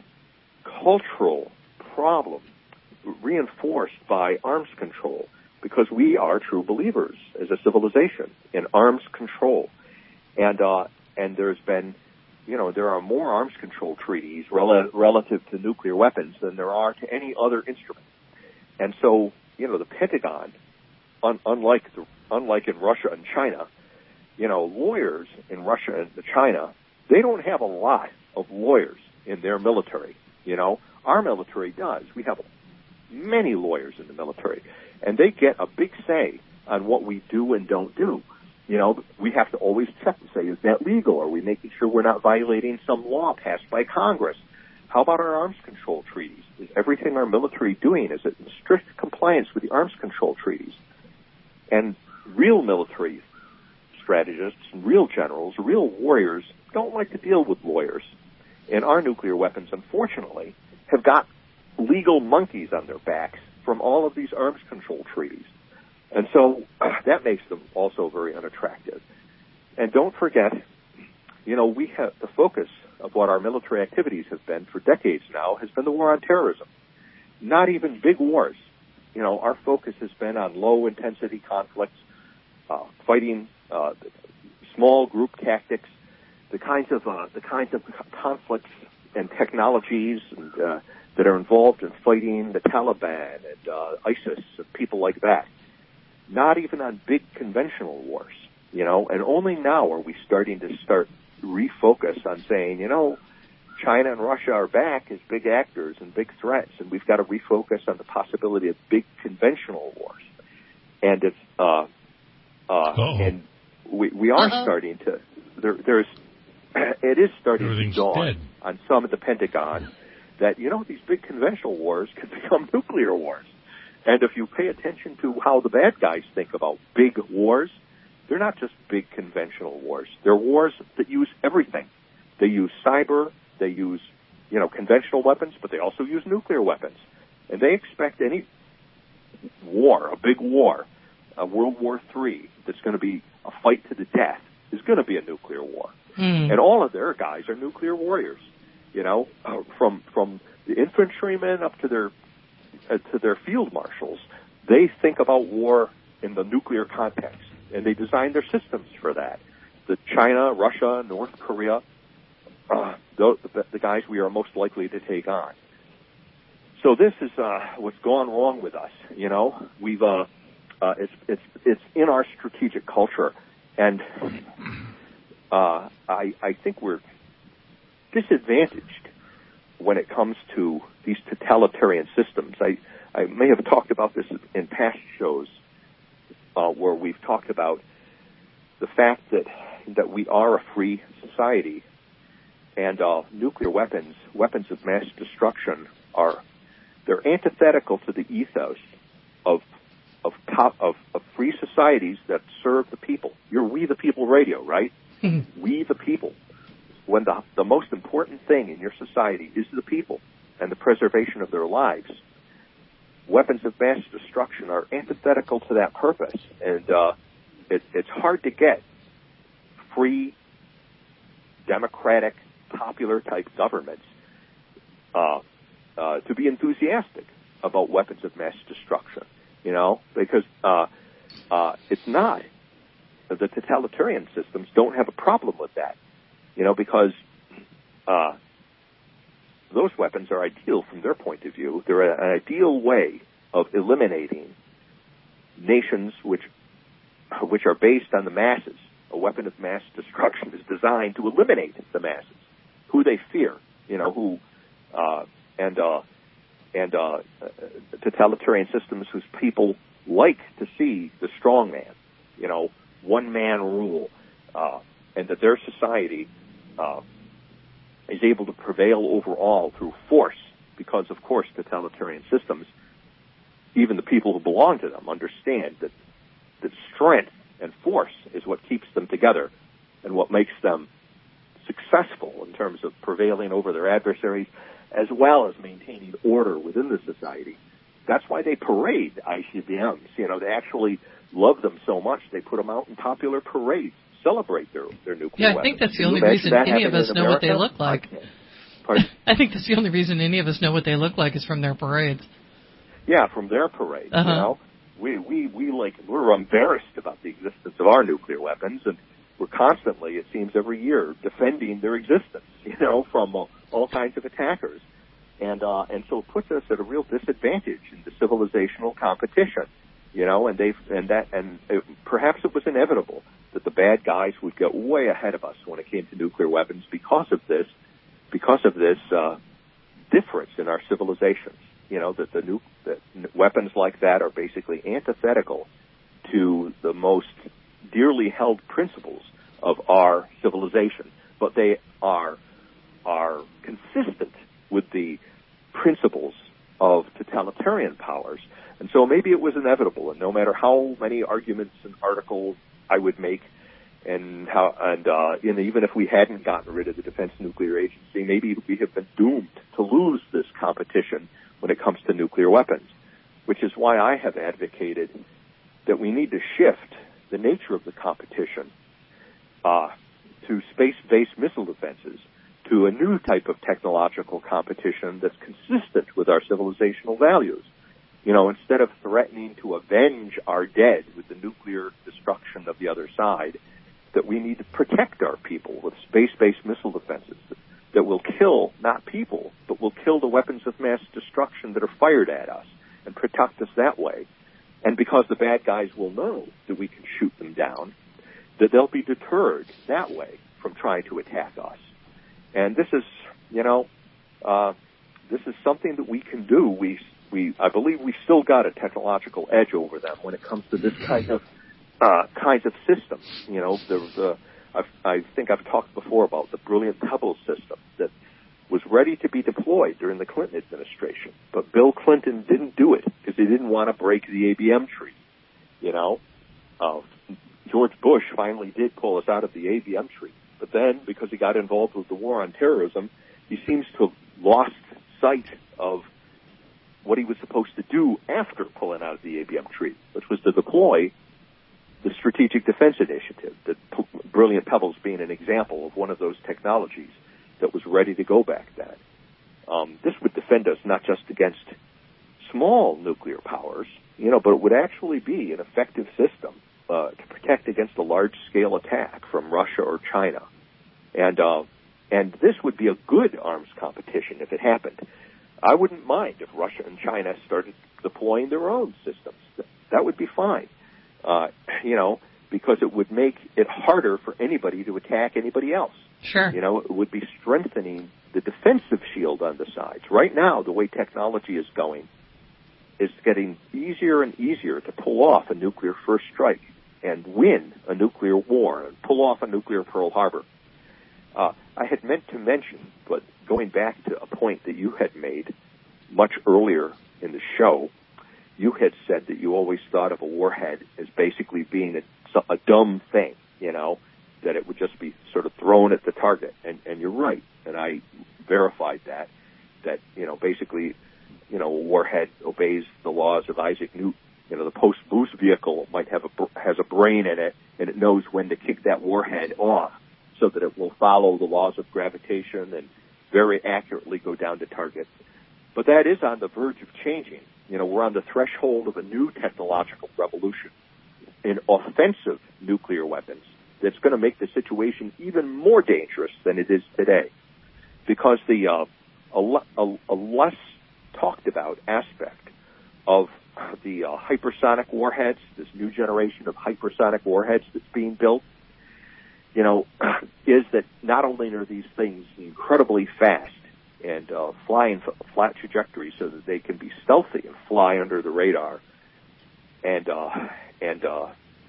cultural problem reinforced by arms control because we are true believers as a civilization in arms control. And uh, and there's been, you know, there are more arms control treaties rel- relative to nuclear weapons than there are to any other instrument. And so, you know, the Pentagon, un- unlike the, unlike in Russia and China, you know, lawyers in Russia and China, they don't have a lot of lawyers in their military. You know, our military does. We have many lawyers in the military, and they get a big say on what we do and don't do. You know, we have to always check and say, is that legal? Are we making sure we're not violating some law passed by Congress? How about our arms control treaties? Is everything our military doing? Is it in strict compliance with the arms control treaties? And real military strategists, real generals, real warriors don't like to deal with lawyers. And our nuclear weapons, unfortunately, have got legal monkeys on their backs from all of these arms control treaties. And so uh, that makes them also very unattractive. And don't forget, you know, we have the focus of what our military activities have been for decades now has been the war on terrorism. Not even big wars. You know, our focus has been on low-intensity conflicts, uh, fighting uh, small group tactics, the kinds of uh, the kinds of conflicts and technologies and, uh, that are involved in fighting the Taliban and uh, ISIS and people like that. Not even on big conventional wars, you know, and only now are we starting to start refocus on saying, you know, China and Russia are back as big actors and big threats, and we've got to refocus on the possibility of big conventional wars. And it's uh, uh, and we we are Uh-oh. starting to there there's it is starting to dawn dead. on some of the Pentagon that, you know, these big conventional wars could become nuclear wars. And if you pay attention to how the bad guys think about big wars, they're not just big conventional wars. They're wars that use everything. They use cyber, they use, you know, conventional weapons, but they also use nuclear weapons. And they expect any war, a big war, a World War Three, that's going to be a fight to the death, is going to be a nuclear war. Mm. And all of their guys are nuclear warriors, you know, uh, from from the infantrymen up to their uh, to their field marshals. They think about war in the nuclear context, and they design their systems for that. The China, Russia, North Korea, uh, the, the, the guys we are most likely to take on. So this is uh, what's gone wrong with us. You know, we've uh, uh, it's it's it's in our strategic culture, and uh, I I think we're disadvantaged when it comes to these totalitarian systems. I I may have talked about this in past shows uh, where we've talked about the fact that that we are a free society, and uh, nuclear weapons, weapons of mass destruction, are they're antithetical to the ethos of of top of, of free societies that serve the people. You're We the People radio, right? Mm-hmm. We the people. When the the most important thing in your society is the people and the preservation of their lives, weapons of mass destruction are antithetical to that purpose, and uh, it, it's hard to get free, democratic, popular type governments uh, uh, to be enthusiastic about weapons of mass destruction. You know, because uh, uh, it's not. The totalitarian systems don't have a problem with that. You know, because uh, those weapons are ideal from their point of view. They're an ideal way of eliminating nations which which are based on the masses. A weapon of mass destruction is designed to eliminate the masses, who they fear. You know, who uh, and uh, and uh, totalitarian systems whose people like to see the strong man. You know, one man rule, uh, and that their society uh, is able to prevail over all through force, because, of course, totalitarian systems, even the people who belong to them, understand that that strength and force is what keeps them together and what makes them successful in terms of prevailing over their adversaries, as well as maintaining order within the society. That's why they parade I C B Ms. You know, they actually love them so much they put them out in popular parades, celebrate their, their nuclear yeah, weapons. I think that's the only reason any of us know what they look like. Pardon? I think that's the only reason any of us know what they look like is from their parades. Yeah, from their parades. Uh-huh. You know, we we we like we're embarrassed about the existence of our nuclear weapons, and we're constantly, it seems, every year defending their existence. You know, from uh, all kinds of attackers, and uh, and so it puts us at a real disadvantage in the civilizational competition. You know, and they and that and it, perhaps it was inevitable that the bad guys would get way ahead of us when it came to nuclear weapons because of this, because of this uh, difference in our civilizations. You know, that the new that weapons like that are basically antithetical to the most dearly held principles of our civilization, but they are are consistent with the principles of totalitarian powers. And so maybe it was inevitable, and no matter how many arguments and articles I would make, and how, and uh, you know, even if we hadn't gotten rid of the Defense Nuclear Agency, maybe we have been doomed to lose this competition when it comes to nuclear weapons, which is why I have advocated that we need to shift the nature of the competition uh, to space-based missile defenses, to a new type of technological competition that's consistent with our civilizational values. You know, instead of threatening to avenge our dead with the nuclear destruction of the other side, that we need to protect our people with space-based missile defenses that, that will kill not people, but will kill the weapons of mass destruction that are fired at us and protect us that way. And because the bad guys will know that we can shoot them down, that they'll be deterred that way from trying to attack us. And this is, you know, uh, this is something that we can do. We We, I believe we still got a technological edge over them when it comes to this kind of uh, kinds of systems. You know, the, the I've, I think I've talked before about the Brilliant Pebbles system that was ready to be deployed during the Clinton administration, but Bill Clinton didn't do it because he didn't want to break the A B M tree. You know, uh, George Bush finally did pull us out of the A B M tree, but then because he got involved with the war on terrorism, he seems to have lost sight of what he was supposed to do after pulling out of the A B M tree, which was to deploy the Strategic Defense Initiative, the P- Brilliant Pebbles being an example of one of those technologies that was ready to go back then. Um, this would defend us not just against small nuclear powers, you know, but it would actually be an effective system uh, to protect against a large-scale attack from Russia or China. And, uh, and this would be a good arms competition if it happened. I wouldn't mind if Russia and China started deploying their own systems. That would be fine, uh, you know, because it would make it harder for anybody to attack anybody else. Sure. You know, it would be strengthening the defensive shield on the sides. Right now, the way technology is going, it's getting easier and easier to pull off a nuclear first strike and win a nuclear war and pull off a nuclear Pearl Harbor. Uh, I had meant to mention, but going back to a point that you had made much earlier in the show, you had said that you always thought of a warhead as basically being a, a dumb thing, you know, that it would just be sort of thrown at the target. And, and you're right, and I verified that, that, you know, basically, you know, a warhead obeys the laws of Isaac Newton. You know, the post-boost vehicle might have a, has a brain in it, and it knows when to kick that warhead off so that it will follow the laws of gravitation and very accurately go down to target. But that is on the verge of changing. You know, we're on the threshold of a new technological revolution in offensive nuclear weapons that's going to make the situation even more dangerous than it is today. Because the uh, a, a, a less talked about aspect of the uh, hypersonic warheads, this new generation of hypersonic warheads that's being built, you know, is that not only are these things incredibly fast and uh, fly in flat trajectories so that they can be stealthy and fly under the radar, and uh, and uh,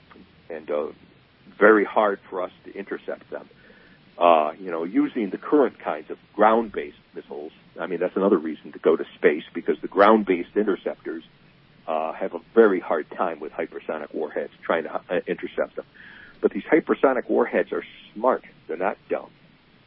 and uh, very hard for us to intercept them. Uh, you know, using the current kinds of ground-based missiles. I mean, that's another reason to go to space, because the ground-based interceptors uh, have a very hard time with hypersonic warheads trying to uh, intercept them. But these hypersonic warheads are smart. They're not dumb.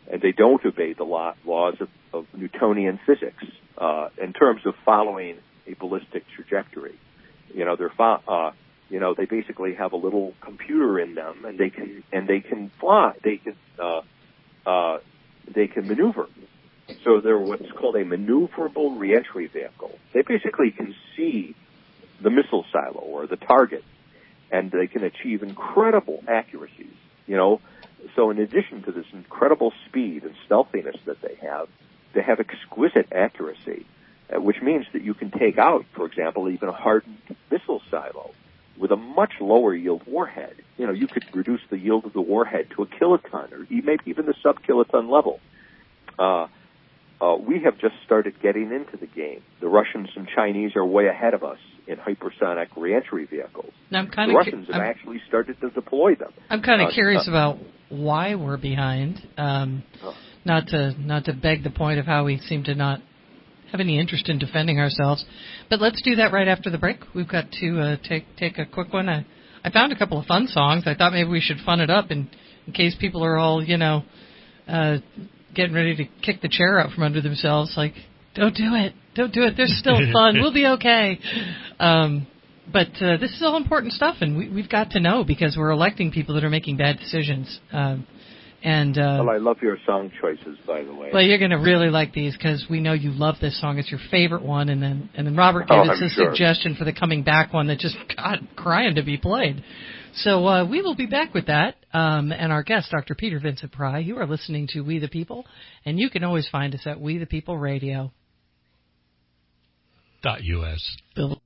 and they don't obey the law, laws of, of Newtonian physics uh, in terms of following a ballistic trajectory. You know, they're fo- uh, you know they basically have a little computer in them, and they can and they can fly. They can uh, uh, they can maneuver. So they're what's called a maneuverable reentry vehicle. They basically can see the missile silo or the target, and they can achieve incredible accuracies. You know, so in addition to this incredible speed and stealthiness that they have, they have exquisite accuracy, uh, which means that you can take out, for example, even a hardened missile silo with a much lower yield warhead. You know, you could reduce the yield of the warhead to a kiloton or maybe even the sub-kiloton level. Uh, uh, we have just started getting into the game. The Russians and Chinese are way ahead of us in hypersonic reentry vehicles. Now, I'm kind the of Russians cu- have I'm, actually started to deploy them. I'm kind of uh, curious uh, about why we're behind. Um, not to not to beg the point of how we seem to not have any interest in defending ourselves, but let's do that right after the break. We've got to uh, take take a quick one. I, I found a couple of fun songs. I thought maybe we should fun it up in, in case people are all, you know, uh, getting ready to kick the chair out from under themselves. Like, don't do it. Don't do it. There's still fun. We'll be okay. Um, but uh, this is all important stuff, and we, we've got to know because we're electing people that are making bad decisions. Um, and uh, well, I love your song choices, by the way. Well, you're going to really like these because we know you love this song. It's your favorite one, and then and then Robert gave oh, us I'm a sure. suggestion for the coming back one that just got crying to be played. So uh, we will be back with that. Um, and our guest, Doctor Peter Vincent Pry. You are listening to We the People, and you can always find us at We the People Radio. Dot U S. Bill.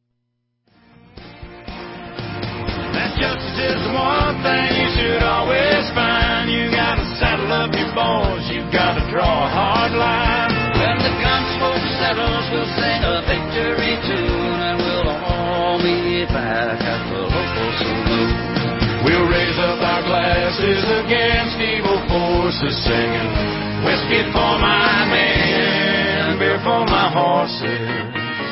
That justice is the one thing you should always find. You gotta saddle up your boys, you gotta draw a hard line. When the gunsmoke settles, we'll sing a victory tune, and we'll all meet back at the local saloon. We'll raise up our glasses against evil forces, singing whiskey for my men, beer for my horses.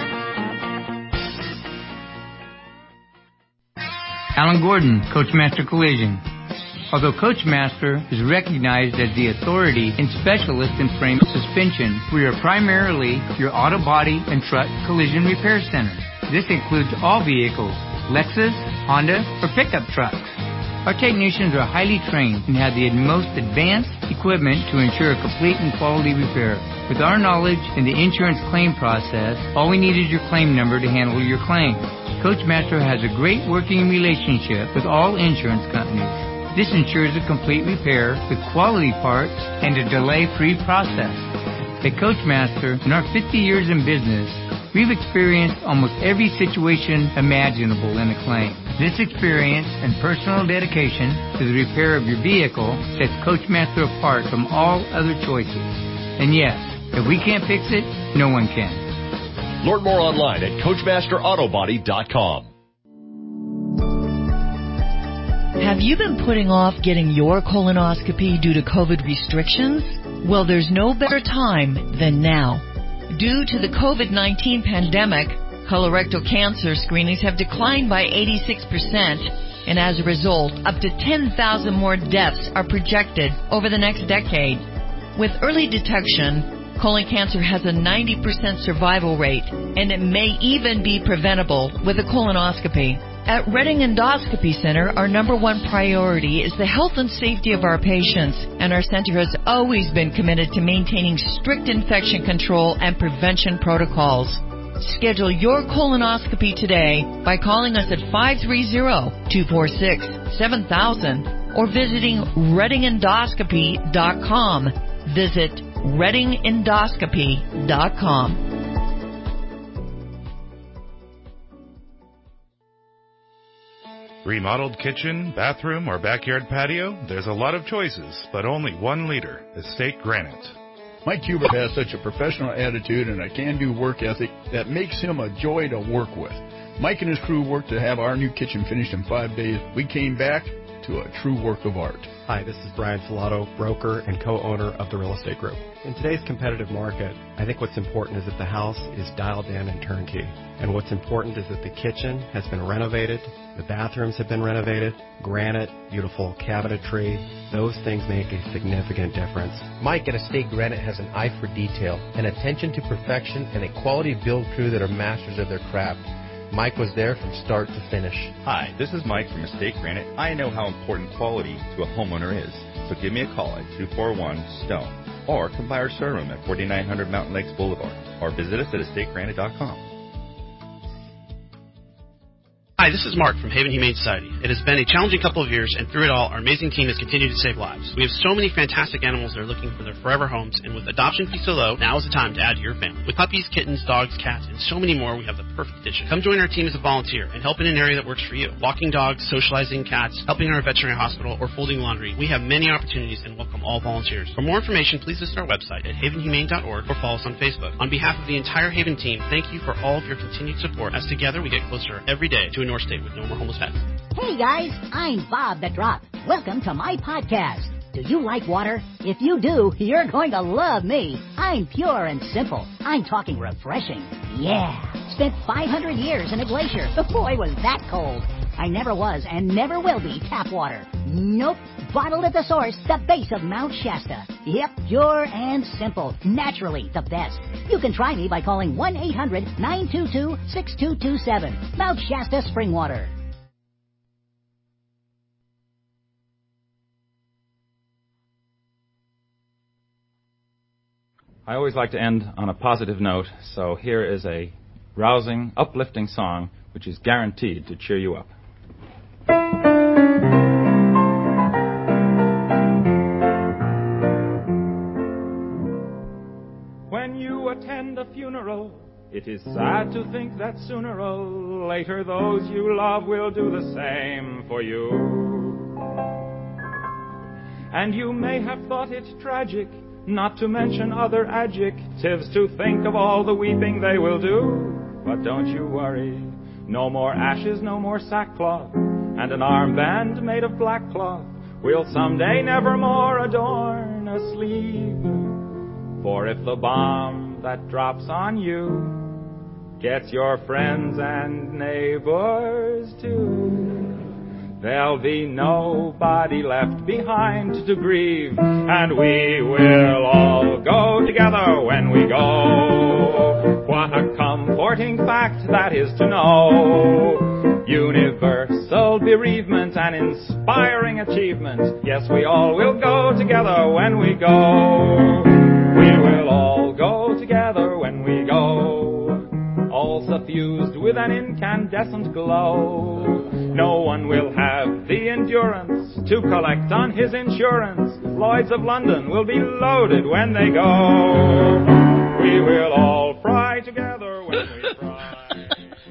Alan Gordon, Coachmaster Collision. Although Coachmaster is recognized as the authority and specialist in frame suspension, we are primarily your auto body and truck collision repair center. This includes all vehicles, Lexus, Honda, or pickup trucks. Our technicians are highly trained and have the most advanced equipment to ensure a complete and quality repair. With our knowledge in the insurance claim process, all we need is your claim number to handle your claim. Coachmaster has a great working relationship with all insurance companies. This ensures a complete repair with quality parts and a delay-free process. At Coachmaster, in our fifty years in business, we've experienced almost every situation imaginable in a claim. This experience and personal dedication to the repair of your vehicle sets Coachmaster apart from all other choices. And yes, if we can't fix it, no one can. Learn more online at Coachmaster Auto Body dot com. Have you been putting off getting your colonoscopy due to COVID restrictions? Well, there's no better time than now. Due to the COVID nineteen pandemic, colorectal cancer screenings have declined by eighty-six percent, and as a result, up to ten thousand more deaths are projected over the next decade. With early detection, colon cancer has a ninety percent survival rate, and it may even be preventable with a colonoscopy. At Redding Endoscopy Center, our number one priority is the health and safety of our patients, and our center has always been committed to maintaining strict infection control and prevention protocols. Schedule your colonoscopy today by calling us at five three zero, two four six, seven thousand or visiting redding endoscopy dot com. Visit redding endoscopy dot com. Remodeled kitchen, bathroom, or backyard patio? There's a lot of choices, but only one leader, Estate Granite. Mike Hubert has such a professional attitude and a can-do work ethic that makes him a joy to work with. Mike and his crew worked to have our new kitchen finished in five days. We came back to into a true work of art. Hi, this is Brian Filato, broker and co-owner of the Real Estate Group. In today's competitive market, I think what's important is that the house is dialed in and turnkey. And what's important is that the kitchen has been renovated, the bathrooms have been renovated, granite, beautiful cabinetry. Those things make a significant difference. Mike at Estate Granite has an eye for detail, an attention to perfection, and a quality build crew that are masters of their craft. Mike was there from start to finish. Hi, this is Mike from Estate Granite. I know how important quality to a homeowner is. So give me a call at two four one STONE or come by our showroom at forty-nine hundred Mountain Lakes Boulevard or visit us at estate granite dot com. Hi, this is Mark from Haven Humane Society. It has been a challenging couple of years, and through it all, our amazing team has continued to save lives. We have so many fantastic animals that are looking for their forever homes, and with adoption fees so low, now is the time to add to your family. With puppies, kittens, dogs, cats, and so many more, we have the perfect addition. Come join our team as a volunteer and help in an area that works for you. Walking dogs, socializing cats, helping in our veterinary hospital, or folding laundry. We have many opportunities and welcome all volunteers. For more information, please visit our website at haven humane dot org or follow us on Facebook. On behalf of the entire Haven team, thank you for all of your continued support, as together we get closer every day to a North State with no more homeless pets. Hey guys, I'm Bob the Drop. Welcome to my podcast. Do you like water? If you do, you're going to love me. I'm pure and simple. I'm talking refreshing. Yeah. Spent five hundred years in a glacier. Boy, was that cold. I never was and never will be tap water. Nope. Bottled at the source, the base of Mount Shasta. Yep, pure and simple. Naturally the best. You can try me by calling one eight hundred nine two two six two two seven. Mount Shasta Spring Water. I always like to end on a positive note, so here is a rousing, uplifting song which is guaranteed to cheer you up. When you attend a funeral, it is sad to think that sooner or later those you love will do the same for you. And you may have thought it tragic, not to mention other adjectives, to think of all the weeping they will do. But don't you worry, no more ashes, no more sackcloth, and an armband made of black cloth will someday never more adorn a sleeve. For if the bomb that drops on you gets your friends and neighbors too, there'll be nobody left behind to grieve, and we will all go together when we go. What a comforting fact that is to know. Universal bereavement and inspiring achievement. Yes, we all will go together when we go. We will all go together when we go. All suffused with an incandescent glow. No one will have the endurance to collect on his insurance. Lloyd's of London will be loaded when they go. We will all fry together when we fry.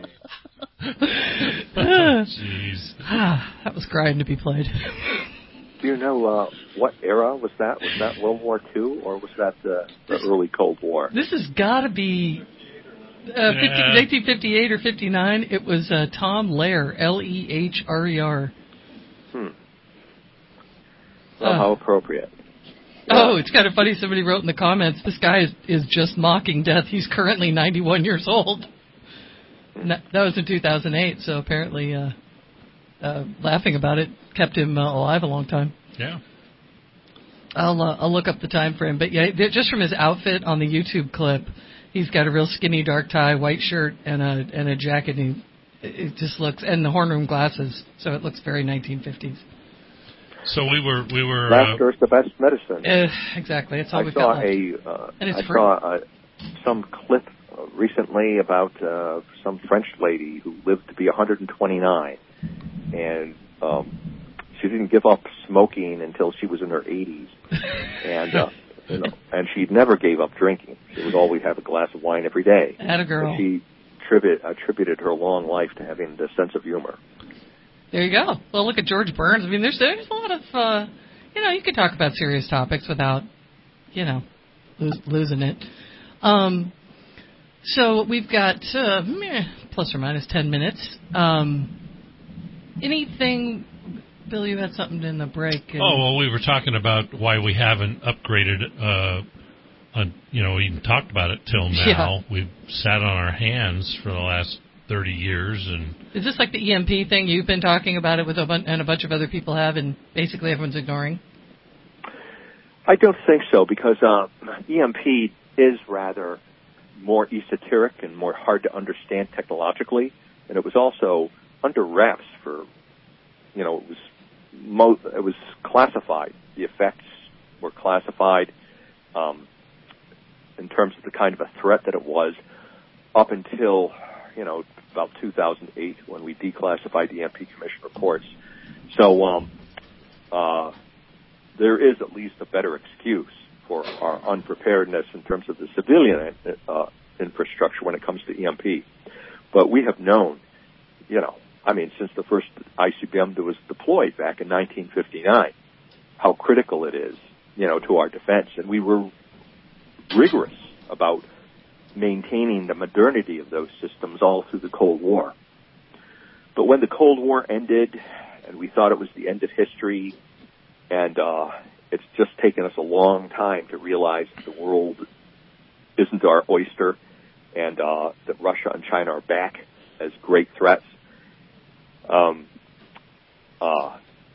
Jeez. That was crying to be played. Do you know uh, what era was that? Was that World War Two or was that uh, the this, early Cold War? This has got to be uh, yeah. nineteen fifty-eight or fifty-nine. It was uh, Tom Lehrer, L E H R E R. Hmm. Well, uh, how appropriate. Oh, it's kind of funny. Somebody wrote in the comments, this guy is, is just mocking death. He's currently ninety-one years old. And that, that was in two thousand eight, so apparently uh, uh, laughing about it kept him uh, alive a long time. Yeah. I'll uh, I'll look up the time frame. But yeah, just from his outfit on the YouTube clip, he's got a real skinny dark tie, white shirt, and a and a jacket. And he, it just looks, and the horn rim glasses, so it looks very nineteen fifties. So we were we were. Laughter is the best medicine. Uh, exactly, that's all I we've saw got left. A, uh, and it's I free. saw uh, some clip recently about uh, some French lady who lived to be one hundred twenty-nine, and um, she didn't give up smoking until she was in her eighties, and uh, you know, and she never gave up drinking. She would always have a glass of wine every day. Atta girl. And she tribute, attributed her long life to having the sense of humor. There you go. Well, look at George Burns. I mean, there's there's a lot of uh, you know, you could talk about serious topics without, you know, lose, losing it. Um. So we've got uh, meh, plus or minus ten minutes. Um, anything Bill, you had something in the break. And... Oh, well, we were talking about why we haven't upgraded, uh, uh, you know, even talked about it till now. Yeah. We've sat on our hands for the last thirty years. And is this like the E M P thing? You've been talking about it with a bun- and a bunch of other people have, and basically everyone's ignoring? I don't think so, because uh, E M P is rather more esoteric and more hard to understand technologically, and it was also under wraps for, you know, it was mo- it was classified. The effects were classified um, in terms of the kind of a threat that it was up until, you know, about two thousand eight when we declassified the E M P Commission reports. So um, uh, there is at least a better excuse for our unpreparedness in terms of the civilian uh, infrastructure when it comes to E M P. But we have known, you know, I mean, since the first I C B M that was deployed back in nineteen fifty-nine, how critical it is, you know, to our defense. And we were rigorous about maintaining the modernity of those systems all through the Cold War. But when the Cold War ended, and we thought it was the end of history, and uh, it's just taken us a long time to realize that the world isn't our oyster, and uh, that Russia and China are back as great threats. Um, uh,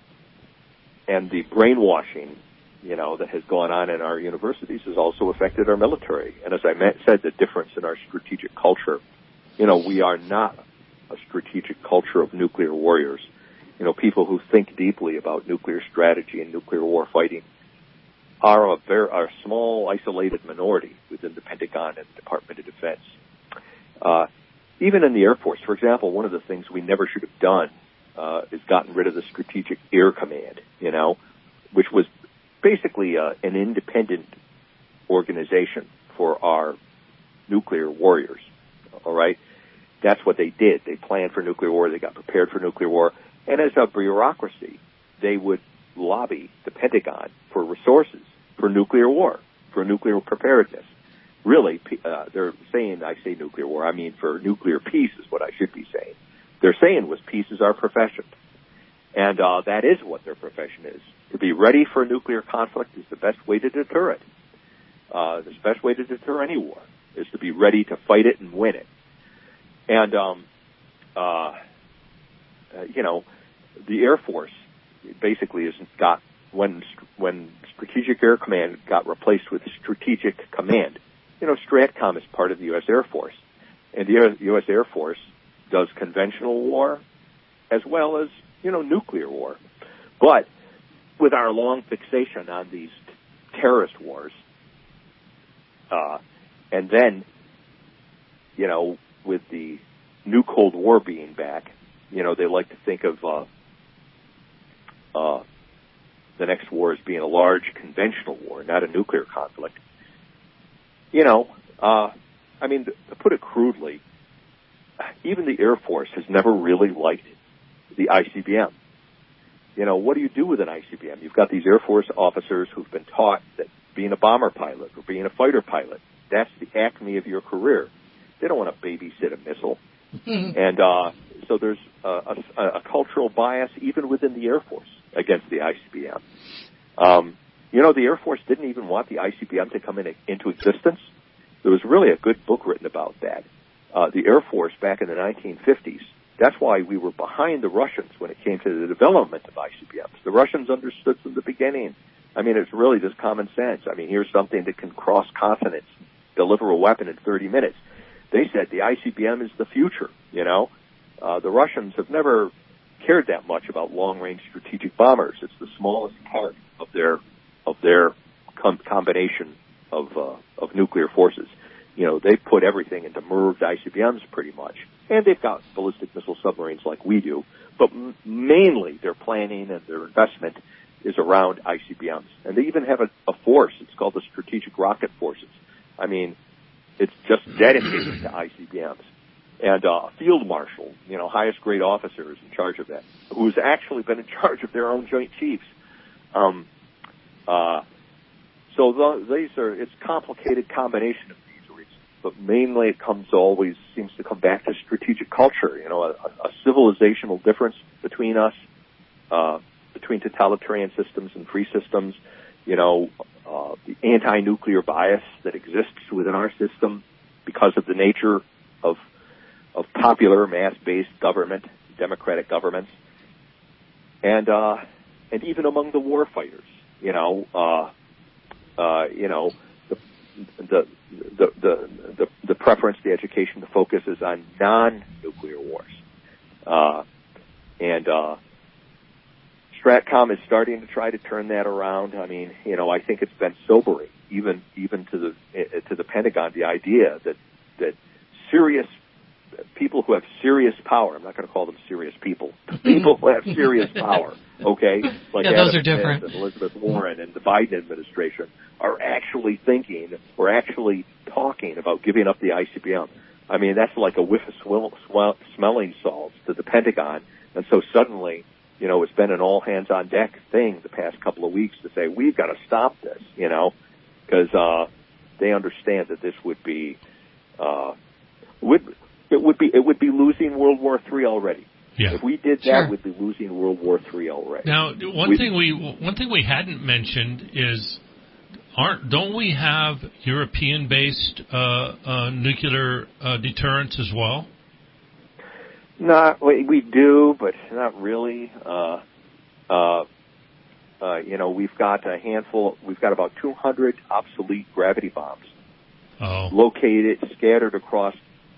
and the brainwashing, you know, that has gone on in our universities has also affected our military. And as I said, the difference in our strategic culture, you know, we are not a strategic culture of nuclear warriors. You know, people who think deeply about nuclear strategy and nuclear war fighting are a very are a small, isolated minority within the Pentagon and the Department of Defense. Uh, even in the Air Force, for example, one of the things we never should have done uh, is gotten rid of the Strategic Air Command, you know, which was basically uh, an independent organization for our nuclear warriors, all right? That's what they did. They planned for nuclear war. They got prepared for nuclear war. And as a bureaucracy, they would lobby the Pentagon for resources for nuclear war, for nuclear preparedness. Really, uh, they're saying, I say nuclear war, I mean for nuclear peace is what I should be saying. They're saying was peace is our profession. And uh, that is what their profession is. To be ready for a nuclear conflict is the best way to deter it. Uh, the best way to deter any war is to be ready to fight it and win it. And, um, uh, uh, you know, the Air Force basically has got, when when Strategic Air Command got replaced with Strategic Command, you know, STRATCOM is part of the U S Air Force. And the U S Air Force does conventional war as well as, you know, nuclear war. But with our long fixation on these terrorist wars, uh, and then, you know, with the new Cold War being back, you know, they like to think of uh, uh, the next war as being a large conventional war, not a nuclear conflict. You know, uh, I mean, to, to put it crudely, even the Air Force has never really liked the I C B M. You know, what do you do with an I C B M? You've got these Air Force officers who've been taught that being a bomber pilot or being a fighter pilot, that's the acme of your career. They don't want to babysit a missile. And uh, so there's a, a, a cultural bias even within the Air Force against the I C B M. Um, you know, the Air Force didn't even want the I C B M to come in, into existence. There was really a good book written about that. Uh, the Air Force back in the nineteen fifties, that's why we were behind the Russians when it came to the development of I C B Ms. The Russians understood from the beginning. I mean, it's really just common sense. I mean, here's something that can cross continents, deliver a weapon in thirty minutes. They said the I C B M is the future, you know. Uh, the Russians have never cared that much about long-range strategic bombers. It's the smallest part of their of their com- combination of uh, of nuclear forces. You know, they put everything into merged I C B Ms pretty much. And they've got ballistic missile submarines like we do. But m- mainly their planning and their investment is around I C B Ms. And they even have a, a force. It's called the Strategic Rocket Forces. I mean, it's just dedicated to I C B Ms. And uh, a field marshal, you know, highest grade officer is in charge of that, who's actually been in charge of their own Joint Chiefs. Um, uh, so the, these are, it's a complicated combination of these reasons, but mainly it comes always, seems to come back to strategic culture, you know, a, a civilizational difference between us, uh, between totalitarian systems and free systems, you know, uh, the anti-nuclear bias that exists within our system because of the nature of of popular mass-based government, democratic governments, and uh, and even among the war fighters, you know, uh, uh, you know, the the, the the the the preference, the education, the focus is on non-nuclear wars, uh, and uh, Stratcom is starting to try to turn that around. I mean, you know, I think it's been sobering, even even to the to the Pentagon, the idea that that serious people who have serious power, I'm not going to call them serious people, people who have serious power, okay, like yeah, Adam those are different. Smith and Elizabeth Warren and the Biden administration, are actually thinking or actually talking about giving up the I C B M. I mean, that's like a whiff of swell, swell, smelling salts to the Pentagon, and so suddenly, you know, it's been an all-hands-on-deck thing the past couple of weeks to say, we've got to stop this, you know, because uh, they understand that this would be, uh, would it would be it would be losing World War Three already. Yeah. If we did that, Sure. we'd be losing World War Three already. Now, one we, thing we one thing we hadn't mentioned is, aren't don't we have European-based uh, uh, nuclear uh, deterrence as well? Not we, we do, but not really. Uh, uh, uh, you know, we've got a handful. We've got about two hundred obsolete gravity bombs oh. located, scattered across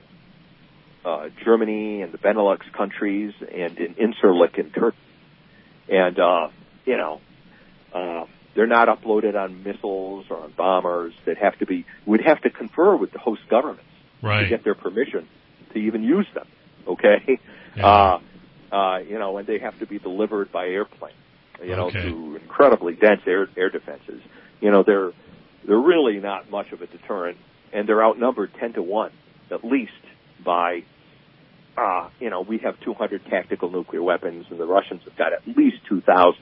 uh, Germany and the Benelux countries, and in Incirlik in Turkey. And uh, you know, uh, they're not uploaded on missiles or on bombers. They'd have to be. We'd have to confer with the host governments right. to get their permission to even use them. Okay, yeah. uh, uh, you know, and they have to be delivered by airplane, you know, okay. to incredibly dense air air defenses. You know, they're they're really not much of a deterrent, and they're outnumbered ten to one at least by, uh, you know, we have two hundred tactical nuclear weapons, and the Russians have got at least two thousand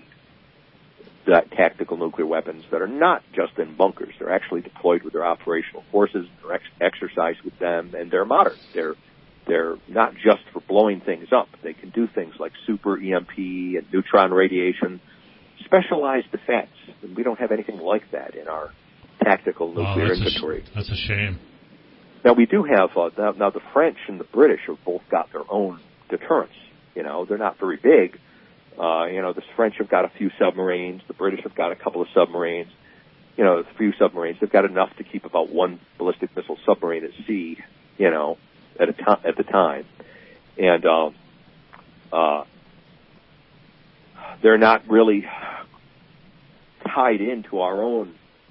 tactical nuclear weapons that are not just in bunkers. They're actually deployed with their operational forces, they're ex- exercised with them, and they're modern. They're They're not just for blowing things up. They can do things like super E M P and neutron radiation, specialized defense. And we don't have anything like that in our tactical nuclear oh, that's inventory. A sh- that's a shame. Now, we do have, uh, now, now the French and the British have both got their own deterrents. You know, they're not very big. Uh, you know, the French have got a few submarines. The British have got a couple of submarines. You know, a few submarines. They've got enough to keep about one ballistic missile submarine at sea, you know, at a to- at the time, and um, uh, they're not really tied into our own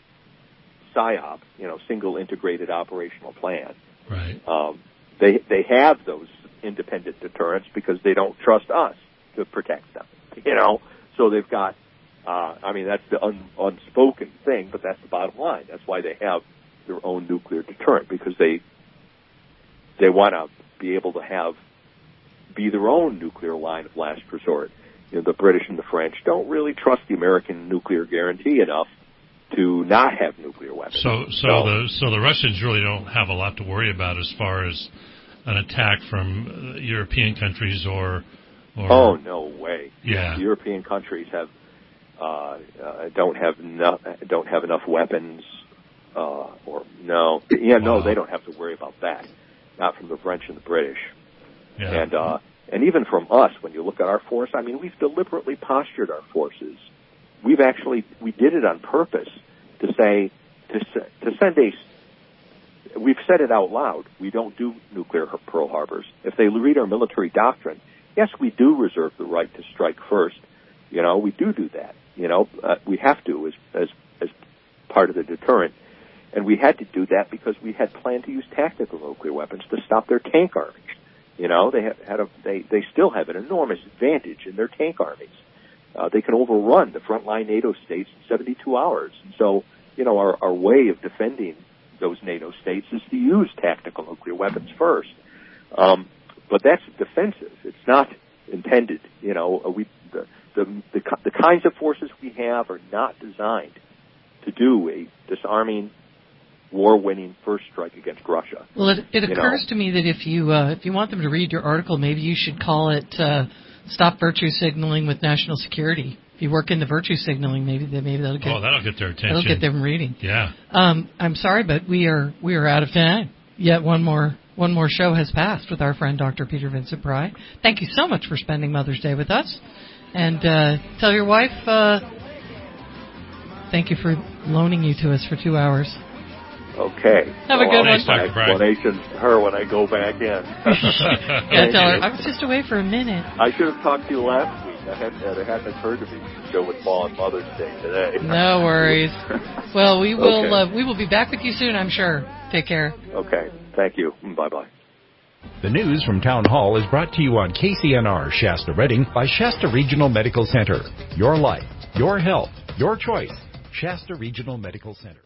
S I O P, you know, single integrated operational plan. Right. Um, they they have those independent deterrents because they don't trust us to protect them, you know. So they've got, uh, I mean, that's the un- unspoken thing, but that's the bottom line. That's why they have their own nuclear deterrent, because they. They want to be able to have, be their own nuclear line of last resort. You know, the British and the French don't really trust the American nuclear guarantee enough to not have nuclear weapons. So, so, so the so the Russians really don't have a lot to worry about as far as an attack from European countries or. or oh no way! Yeah, the European countries have uh, uh, don't have enough don't have enough weapons. Uh, or no, yeah, wow. no, they don't have to worry about that. Not from the French and the British. Yeah. And, uh, and even from us, when you look at our force, I mean, we've deliberately postured our forces. We've actually, we did it on purpose to say, to, to send a, we've said it out loud, we don't do nuclear Pearl Harbors. If they read our military doctrine, yes, we do reserve the right to strike first. You know, we do do that. You know, uh, we have to as, as, as part of the deterrent. And we had to do that because we had planned to use tactical nuclear weapons to stop their tank armies. You know, they had, had a, they, they still have an enormous advantage in their tank armies. Uh, they can overrun the frontline NATO states in seventy-two hours. And so, you know, our, our way of defending those NATO states is to use tactical nuclear weapons first. Um, but that's defensive. It's not intended, you know, we, the, the, the, the kinds of forces we have are not designed to do a disarming, war-winning first strike against Russia. Well, it, it occurs know. to me that if you uh, if you want them to read your article, maybe you should call it uh, "Stop Virtue Signaling with National Security." If you work in the virtue signaling, maybe they, maybe that'll get oh that'll get their attention. That'll get them reading. Yeah. Um, I'm sorry, but we are we are out of time. Yet one more one more show has passed with our friend Doctor Peter Vincent Pry. Thank you so much for spending Mother's Day with us, and uh, tell your wife uh, thank you for loaning you to us for two hours. Okay. Have a good I'll one. have my explanation to her when I go back in. Yeah, tell her I was just away for a minute. I should have talked to you last week. I hadn't, it hadn't occurred to me the show would fall on Mother's Day today. No worries. Well, we will Okay. uh, we will be back with you soon, I'm sure. Take care. Okay. Thank you. Bye bye. The news from Town Hall is brought to you on K C N R Shasta Redding by Shasta Regional Medical Center. Your life, your health, your choice. Shasta Regional Medical Center.